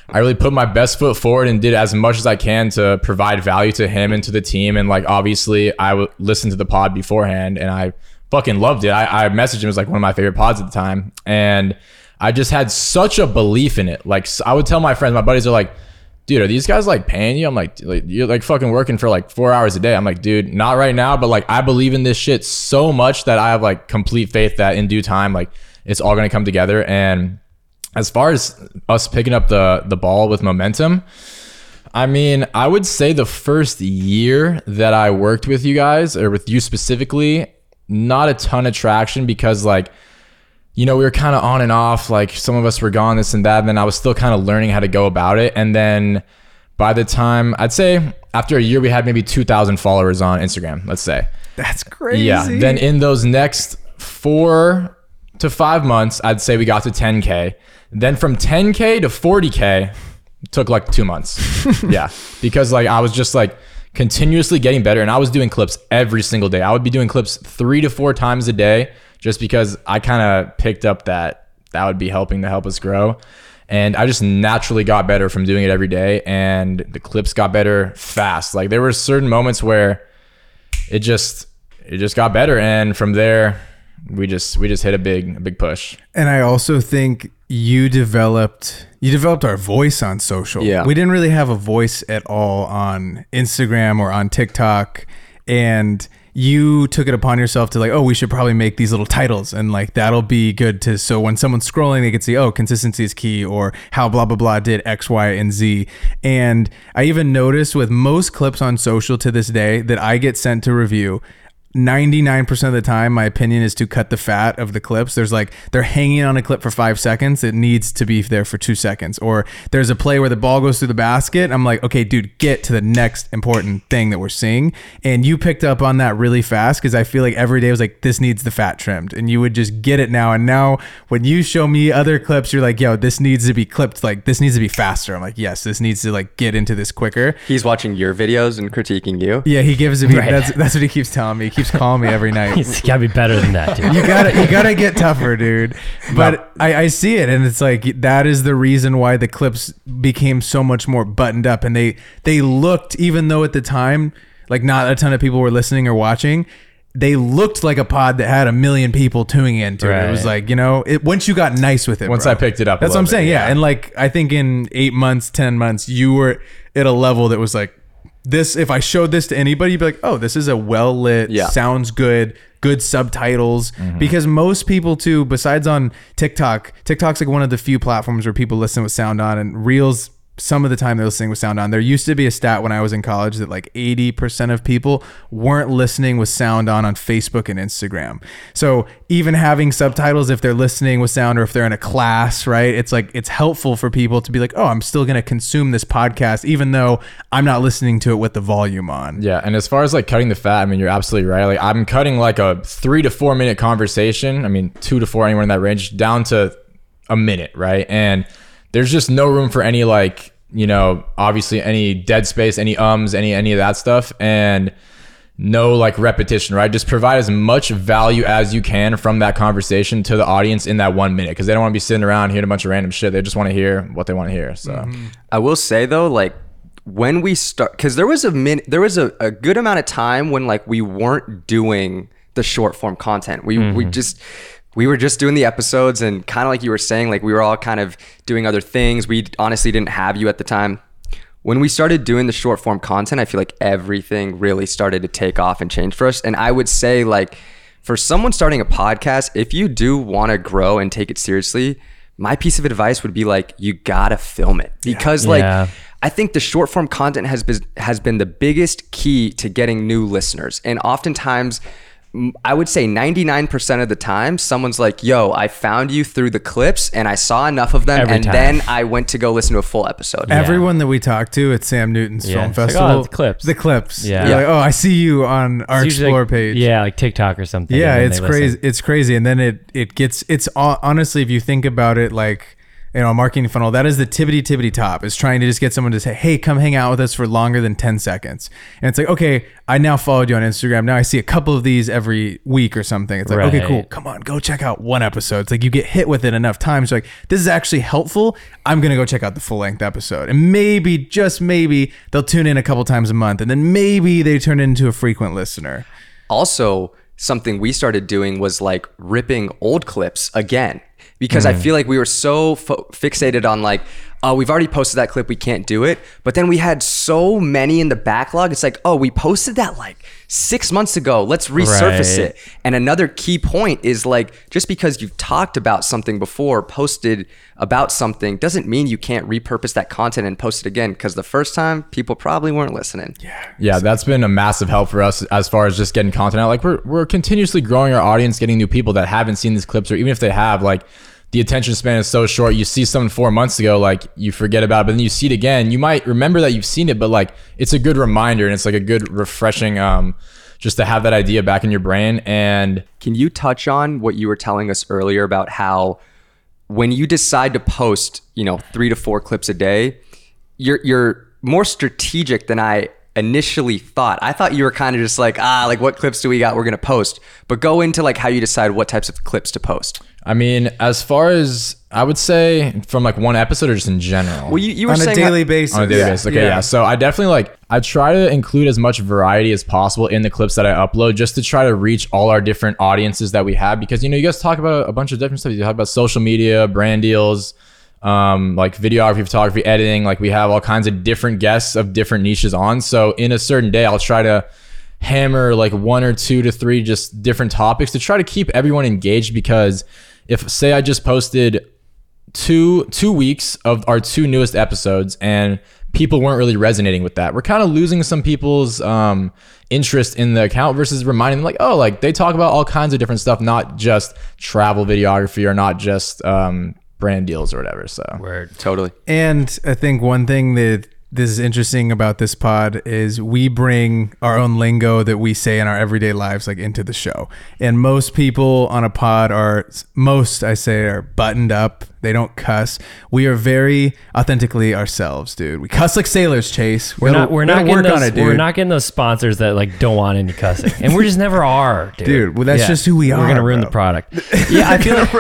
Speaker 4: I really put my best foot forward and did as much as I can to provide value to him and to the team. And like, obviously I would listen to the pod beforehand and I fucking loved it. I messaged him as like one of my favorite pods at the time. And I just had such a belief in it. Like I would tell my friends, my buddies are like, dude, are these guys like paying you? I'm like, you're like fucking working for like 4 hours a day. I'm like, dude, not right now. But like, I believe in this shit so much that I have like complete faith that in due time, like it's all going to come together. And as far as us picking up the ball with momentum, I mean, I would say the first year that I worked with you guys, or with you specifically, not a ton of traction because like, you know, we were kind of on and off, like some of us were gone, this and that. And then I was still kind of learning how to go about it. And then by the time, I'd say after a year, we had maybe 2,000 followers on Instagram, let's say.
Speaker 2: That's crazy.
Speaker 4: Yeah. Then in those next 4 to 5 months, I'd say we got to 10K. Then from 10K to 40K took like 2 months. Yeah. Because like I was just like continuously getting better, and I was doing clips every single day. I would be doing clips 3 to 4 times a day just because I kind of picked up that would be helping to help us grow. And I just naturally got better from doing it every day, and the clips got better fast. Like there were certain moments where it just got better, and from there we just hit a big push.
Speaker 2: And I also think you developed our voice on social.
Speaker 1: Yeah.
Speaker 2: We didn't really have a voice at all on Instagram or on TikTok, and you took it upon yourself to like, oh, we should probably make these little titles, and like that'll be good to, so when someone's scrolling they can see, oh, consistency is key, or how blah blah blah did X, Y, and Z. And I even noticed with most clips on social to this day that I get sent to review, 99% of the time my opinion is to cut the fat of the clips. There's like, they're hanging on a clip for 5 seconds, it needs to be there for 2 seconds. Or there's a play where the ball goes through the basket, I'm like, okay dude, get to the next important thing that we're seeing. And you picked up on that really fast, because I feel like every day I was like, this needs the fat trimmed, and you would just get it now. And now when you show me other clips, you're like, yo, this needs to be clipped, like this needs to be faster. I'm like, yes, this needs to like get into this quicker.
Speaker 1: He's watching your videos and critiquing you.
Speaker 2: Yeah, he gives me
Speaker 3: Right.
Speaker 2: that's what he keeps telling me. He keeps calling me every night.
Speaker 3: It's gotta be better than that, dude.
Speaker 2: You gotta get tougher, dude. But I see it, and it's like that is the reason why the clips became so much more buttoned up, and they looked, even though at the time like not a ton of people were listening or watching, they looked like a pod that had 1 million people tuning into it. It was like, you know, once you got nice with it,
Speaker 4: Once
Speaker 2: bro.
Speaker 4: I picked it up,
Speaker 2: That's what I'm saying. Yeah. And like, I think in 8 months, 10 months, you were at a level that was like, this, if I showed this to anybody, you'd be like, oh, this is a well lit, sounds good subtitles. Because most people too, besides on TikTok's like one of the few platforms where people listen with sound on, and Reels, some of the time they're listening with sound on. There used to be a stat when I was in college that like 80% of people weren't listening with sound on Facebook and Instagram. So even having subtitles, if they're listening with sound, or if they're in a class, right? It's like, it's helpful for people to be like, oh, I'm still going to consume this podcast, even though I'm not listening to it with the volume on.
Speaker 4: Yeah. And as far as like cutting the fat, I mean, you're absolutely right. Like I'm cutting like a 3 to 4 minute conversation. I mean, 2 to 4, anywhere in that range, down to a minute. Right. And there's just no room for any like, you know, obviously any dead space, any any of that stuff, and no like repetition, right? Just provide as much value as you can from that conversation to the audience in that 1 minute, because they don't want to be sitting around hearing a bunch of random shit. They just want to hear what they want to hear. So
Speaker 1: I will say though, like when we start, because there was a good amount of time when like we weren't doing the short form content. We were just doing the episodes, and kind of like you were saying, like we were all kind of doing other things. We honestly didn't have you at the time. When we started doing the short form content, I feel like everything really started to take off and change for us. And I would say like for someone starting a podcast, if you do want to grow and take it seriously, my piece of advice would be like, you gotta film it, because I think the short form content has been the biggest key to getting new listeners. And oftentimes, I would say 99% of the time, someone's like, yo, I found you through the clips and I saw enough of them, and then I went to go listen to a full episode.
Speaker 2: Everyone that we talked to at Sam Newton's Film Festival,
Speaker 3: like, oh, the clips.
Speaker 2: Yeah. Like, oh, I see you on our Explore page.
Speaker 3: Yeah, like TikTok or something.
Speaker 2: Yeah, it's crazy. It's crazy. And then it gets, honestly, if you think about it, like marketing funnel, that is the tippity top, is trying to just get someone to say, hey, come hang out with us for longer than 10 seconds. And it's like, okay, I now followed you on Instagram. Now I see a couple of these every week or something. It's like, okay, cool. Come on, go check out one episode. It's like you get hit with it enough times. Like, this is actually helpful. I'm going to go check out the full length episode. And maybe, just maybe, they'll tune in a couple times a month. And then maybe they turn into a frequent listener.
Speaker 1: Also, something we started doing was like ripping old clips again. Because I feel like we were so fixated on like, oh, we've already posted that clip, we can't do it. But then we had so many in the backlog. It's like, oh, we posted that like 6 months ago. Let's resurface it. And another key point is like, just because you've talked about something before, posted about something, doesn't mean you can't repurpose that content and post it again. Because the first time, people probably weren't listening.
Speaker 4: Yeah, that's been a massive help for us as far as just getting content out. Like we're continuously growing our audience, getting new people that haven't seen these clips, or even if they have, like, the attention span is so short. You see something 4 months ago, like you forget about it, but then you see it again. You might remember that you've seen it, but like it's a good reminder, and it's like a good refreshing, just to have that idea back in your brain. And
Speaker 1: can you touch on what you were telling us earlier about how when you decide to post, 3 to 4 clips a day, you're more strategic than I initially thought. I thought you were kind of just like, what clips do we got? We're going to post. But go into like how you decide what types of clips to post.
Speaker 4: I mean, as far as I would say from like one episode or just in general?
Speaker 1: Well, you were
Speaker 2: on
Speaker 1: saying
Speaker 2: a daily basis.
Speaker 4: On a daily basis. Okay, yeah. So I definitely I try to include as much variety as possible in the clips that I upload, just to try to reach all our different audiences that we have. Because, you guys talk about a bunch of different stuff. You talk about social media, brand deals, like videography, photography, editing. Like we have all kinds of different guests of different niches on. So in a certain day, I'll try to hammer like 1 or 2 to 3 just different topics to try to keep everyone engaged. Because if, say, I just posted two weeks of our 2 newest episodes and people weren't really resonating with that, we're kind of losing some people's interest in the account, versus reminding them like, oh, like they talk about all kinds of different stuff, not just travel videography or not just brand deals or whatever. So
Speaker 3: Word.
Speaker 1: Totally.
Speaker 2: And I think one thing that this is interesting about this pod is we bring our own lingo that we say in our everyday lives like into the show. And most people on a pod are buttoned up. They don't cuss. We are very authentically ourselves, dude. We cuss like sailors, Chase.
Speaker 3: We're not
Speaker 2: work on it, dude.
Speaker 3: We're not getting those sponsors that like don't want any cussing, and we just never are, dude.
Speaker 2: Dude, well, that's just who we are.
Speaker 3: We're gonna ruin the product. Yeah,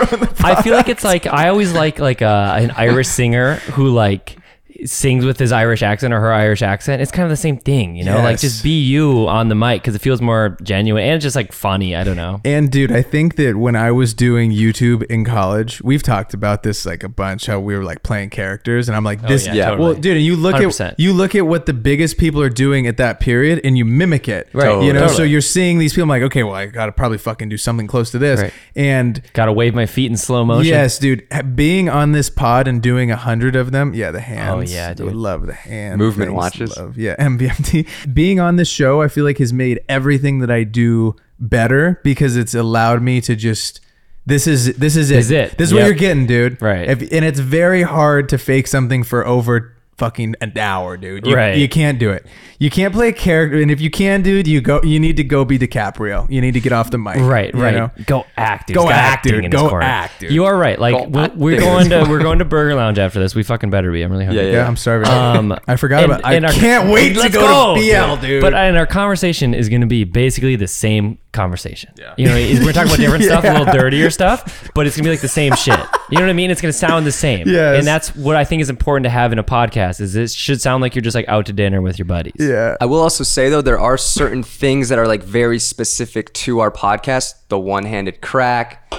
Speaker 3: I feel like it's like I always like an Irish singer who like sings with his Irish accent or her Irish accent. It's kind of the same thing, like just be you on the mic, because it feels more genuine and it's just like funny. I don't know.
Speaker 2: And dude, I think that when I was doing YouTube in college, we've talked about this like a bunch, how we were like playing characters, and I'm like, this,
Speaker 3: totally.
Speaker 2: Well, dude, and you look
Speaker 3: 100%.
Speaker 2: at what the biggest people are doing at that period, and you mimic it,
Speaker 3: right?
Speaker 2: Totally. So you're seeing these people. I'm like, okay, well, I gotta probably fucking do something close to this,
Speaker 3: right.
Speaker 2: And
Speaker 3: gotta wave my feet in slow motion.
Speaker 2: Yes, dude, being on this pod and doing 100 of them, the hands.
Speaker 3: Oh yeah, dude,
Speaker 2: I love the hand
Speaker 1: movement watches.
Speaker 2: MVMT. Being on this show, I feel like has made everything that I do better, because it's allowed me to just this is it. This is what you're getting, dude.
Speaker 3: Right.
Speaker 2: And it's very hard to fake something for over fucking an hour, dude. You can't do it. You can't play a character, and if you can, dude, you need to go be DiCaprio. You need to get off the mic.
Speaker 3: Right. Go act, dude.
Speaker 2: Go act, dude. Go act, dude.
Speaker 3: You are right. Like we're going to Burger Lounge after this. We fucking better be. I'm really hungry.
Speaker 2: Yeah, I'm starving. I forgot about. I
Speaker 3: our,
Speaker 2: can't wait to go to BL, dude.
Speaker 3: But our conversation is going to be basically the same conversation. Yeah. We're talking about different stuff, a little dirtier stuff, but it's gonna be like the same shit. You know what I mean? It's gonna sound the same.
Speaker 2: Yes.
Speaker 3: And that's what I think is important to have in a podcast. Is it should sound like you're just like out to dinner with your buddies.
Speaker 2: Yeah.
Speaker 1: I will also say though, there are certain things that are like very specific to our podcast. The one-handed crack,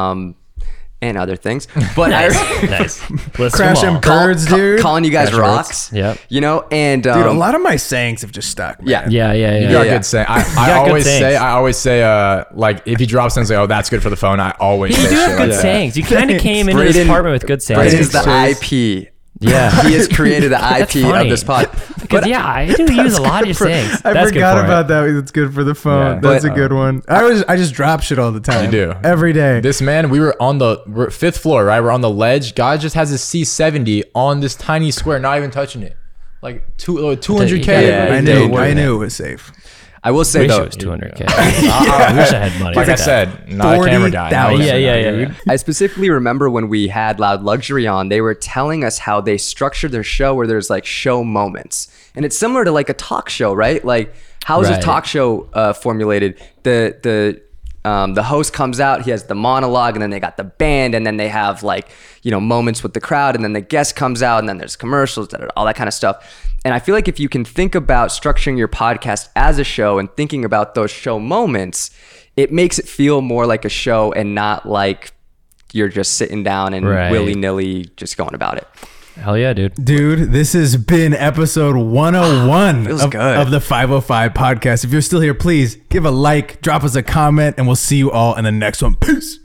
Speaker 1: and other things. But
Speaker 3: nice.
Speaker 2: Crash and birds, dude.
Speaker 1: Calling you guys rocks.
Speaker 3: Yep.
Speaker 1: And
Speaker 2: dude, a lot of my sayings have just stuck, man.
Speaker 3: Yeah.
Speaker 4: You got good saying. I always say like if he drops things like, oh, that's good for the phone, I always say
Speaker 3: you do
Speaker 4: shit
Speaker 3: have good
Speaker 4: like
Speaker 3: sayings. You kind of came into this apartment with good sayings.
Speaker 1: Braden's the IP.
Speaker 3: Yeah.
Speaker 1: He has created the IP of this pod.
Speaker 3: Because I do use a lot of your sayings.
Speaker 2: I forgot about that. It's good for the phone.
Speaker 3: Yeah.
Speaker 2: That's a good one. I just drop shit all the time.
Speaker 4: You do.
Speaker 2: Every day.
Speaker 4: This man, we're 5th floor, right? We're on the ledge. Guy just has his C70 on this tiny square, not even touching it. Like 200K.
Speaker 2: I knew it was safe.
Speaker 1: I will say
Speaker 3: Wish
Speaker 1: though,
Speaker 3: it was 200K. I wish I had money.
Speaker 4: Like I said, not a camera guy. Not a
Speaker 2: 40,000.
Speaker 4: camera guy.
Speaker 1: I specifically remember when we had Loud Luxury on, they were telling us how they structure their show where there's like show moments. And it's similar to like a talk show, right? Like how is a
Speaker 3: Right.
Speaker 1: talk show formulated? The host comes out, he has the monologue, and then they got the band, and then they have like, you know, moments with the crowd, and then the guest comes out, and then there's commercials, all that kind of stuff. And I feel like if you can think about structuring your podcast as a show and thinking about those show moments, it makes it feel more like a show and not like you're just sitting down and
Speaker 3: Right.
Speaker 1: willy-nilly just going about it.
Speaker 3: Hell yeah, dude.
Speaker 2: Dude, this has been episode 101
Speaker 1: Feels good.
Speaker 2: of the 505 podcast. If you're still here, please give a like, drop us a comment, and we'll see you all in the next one. Peace.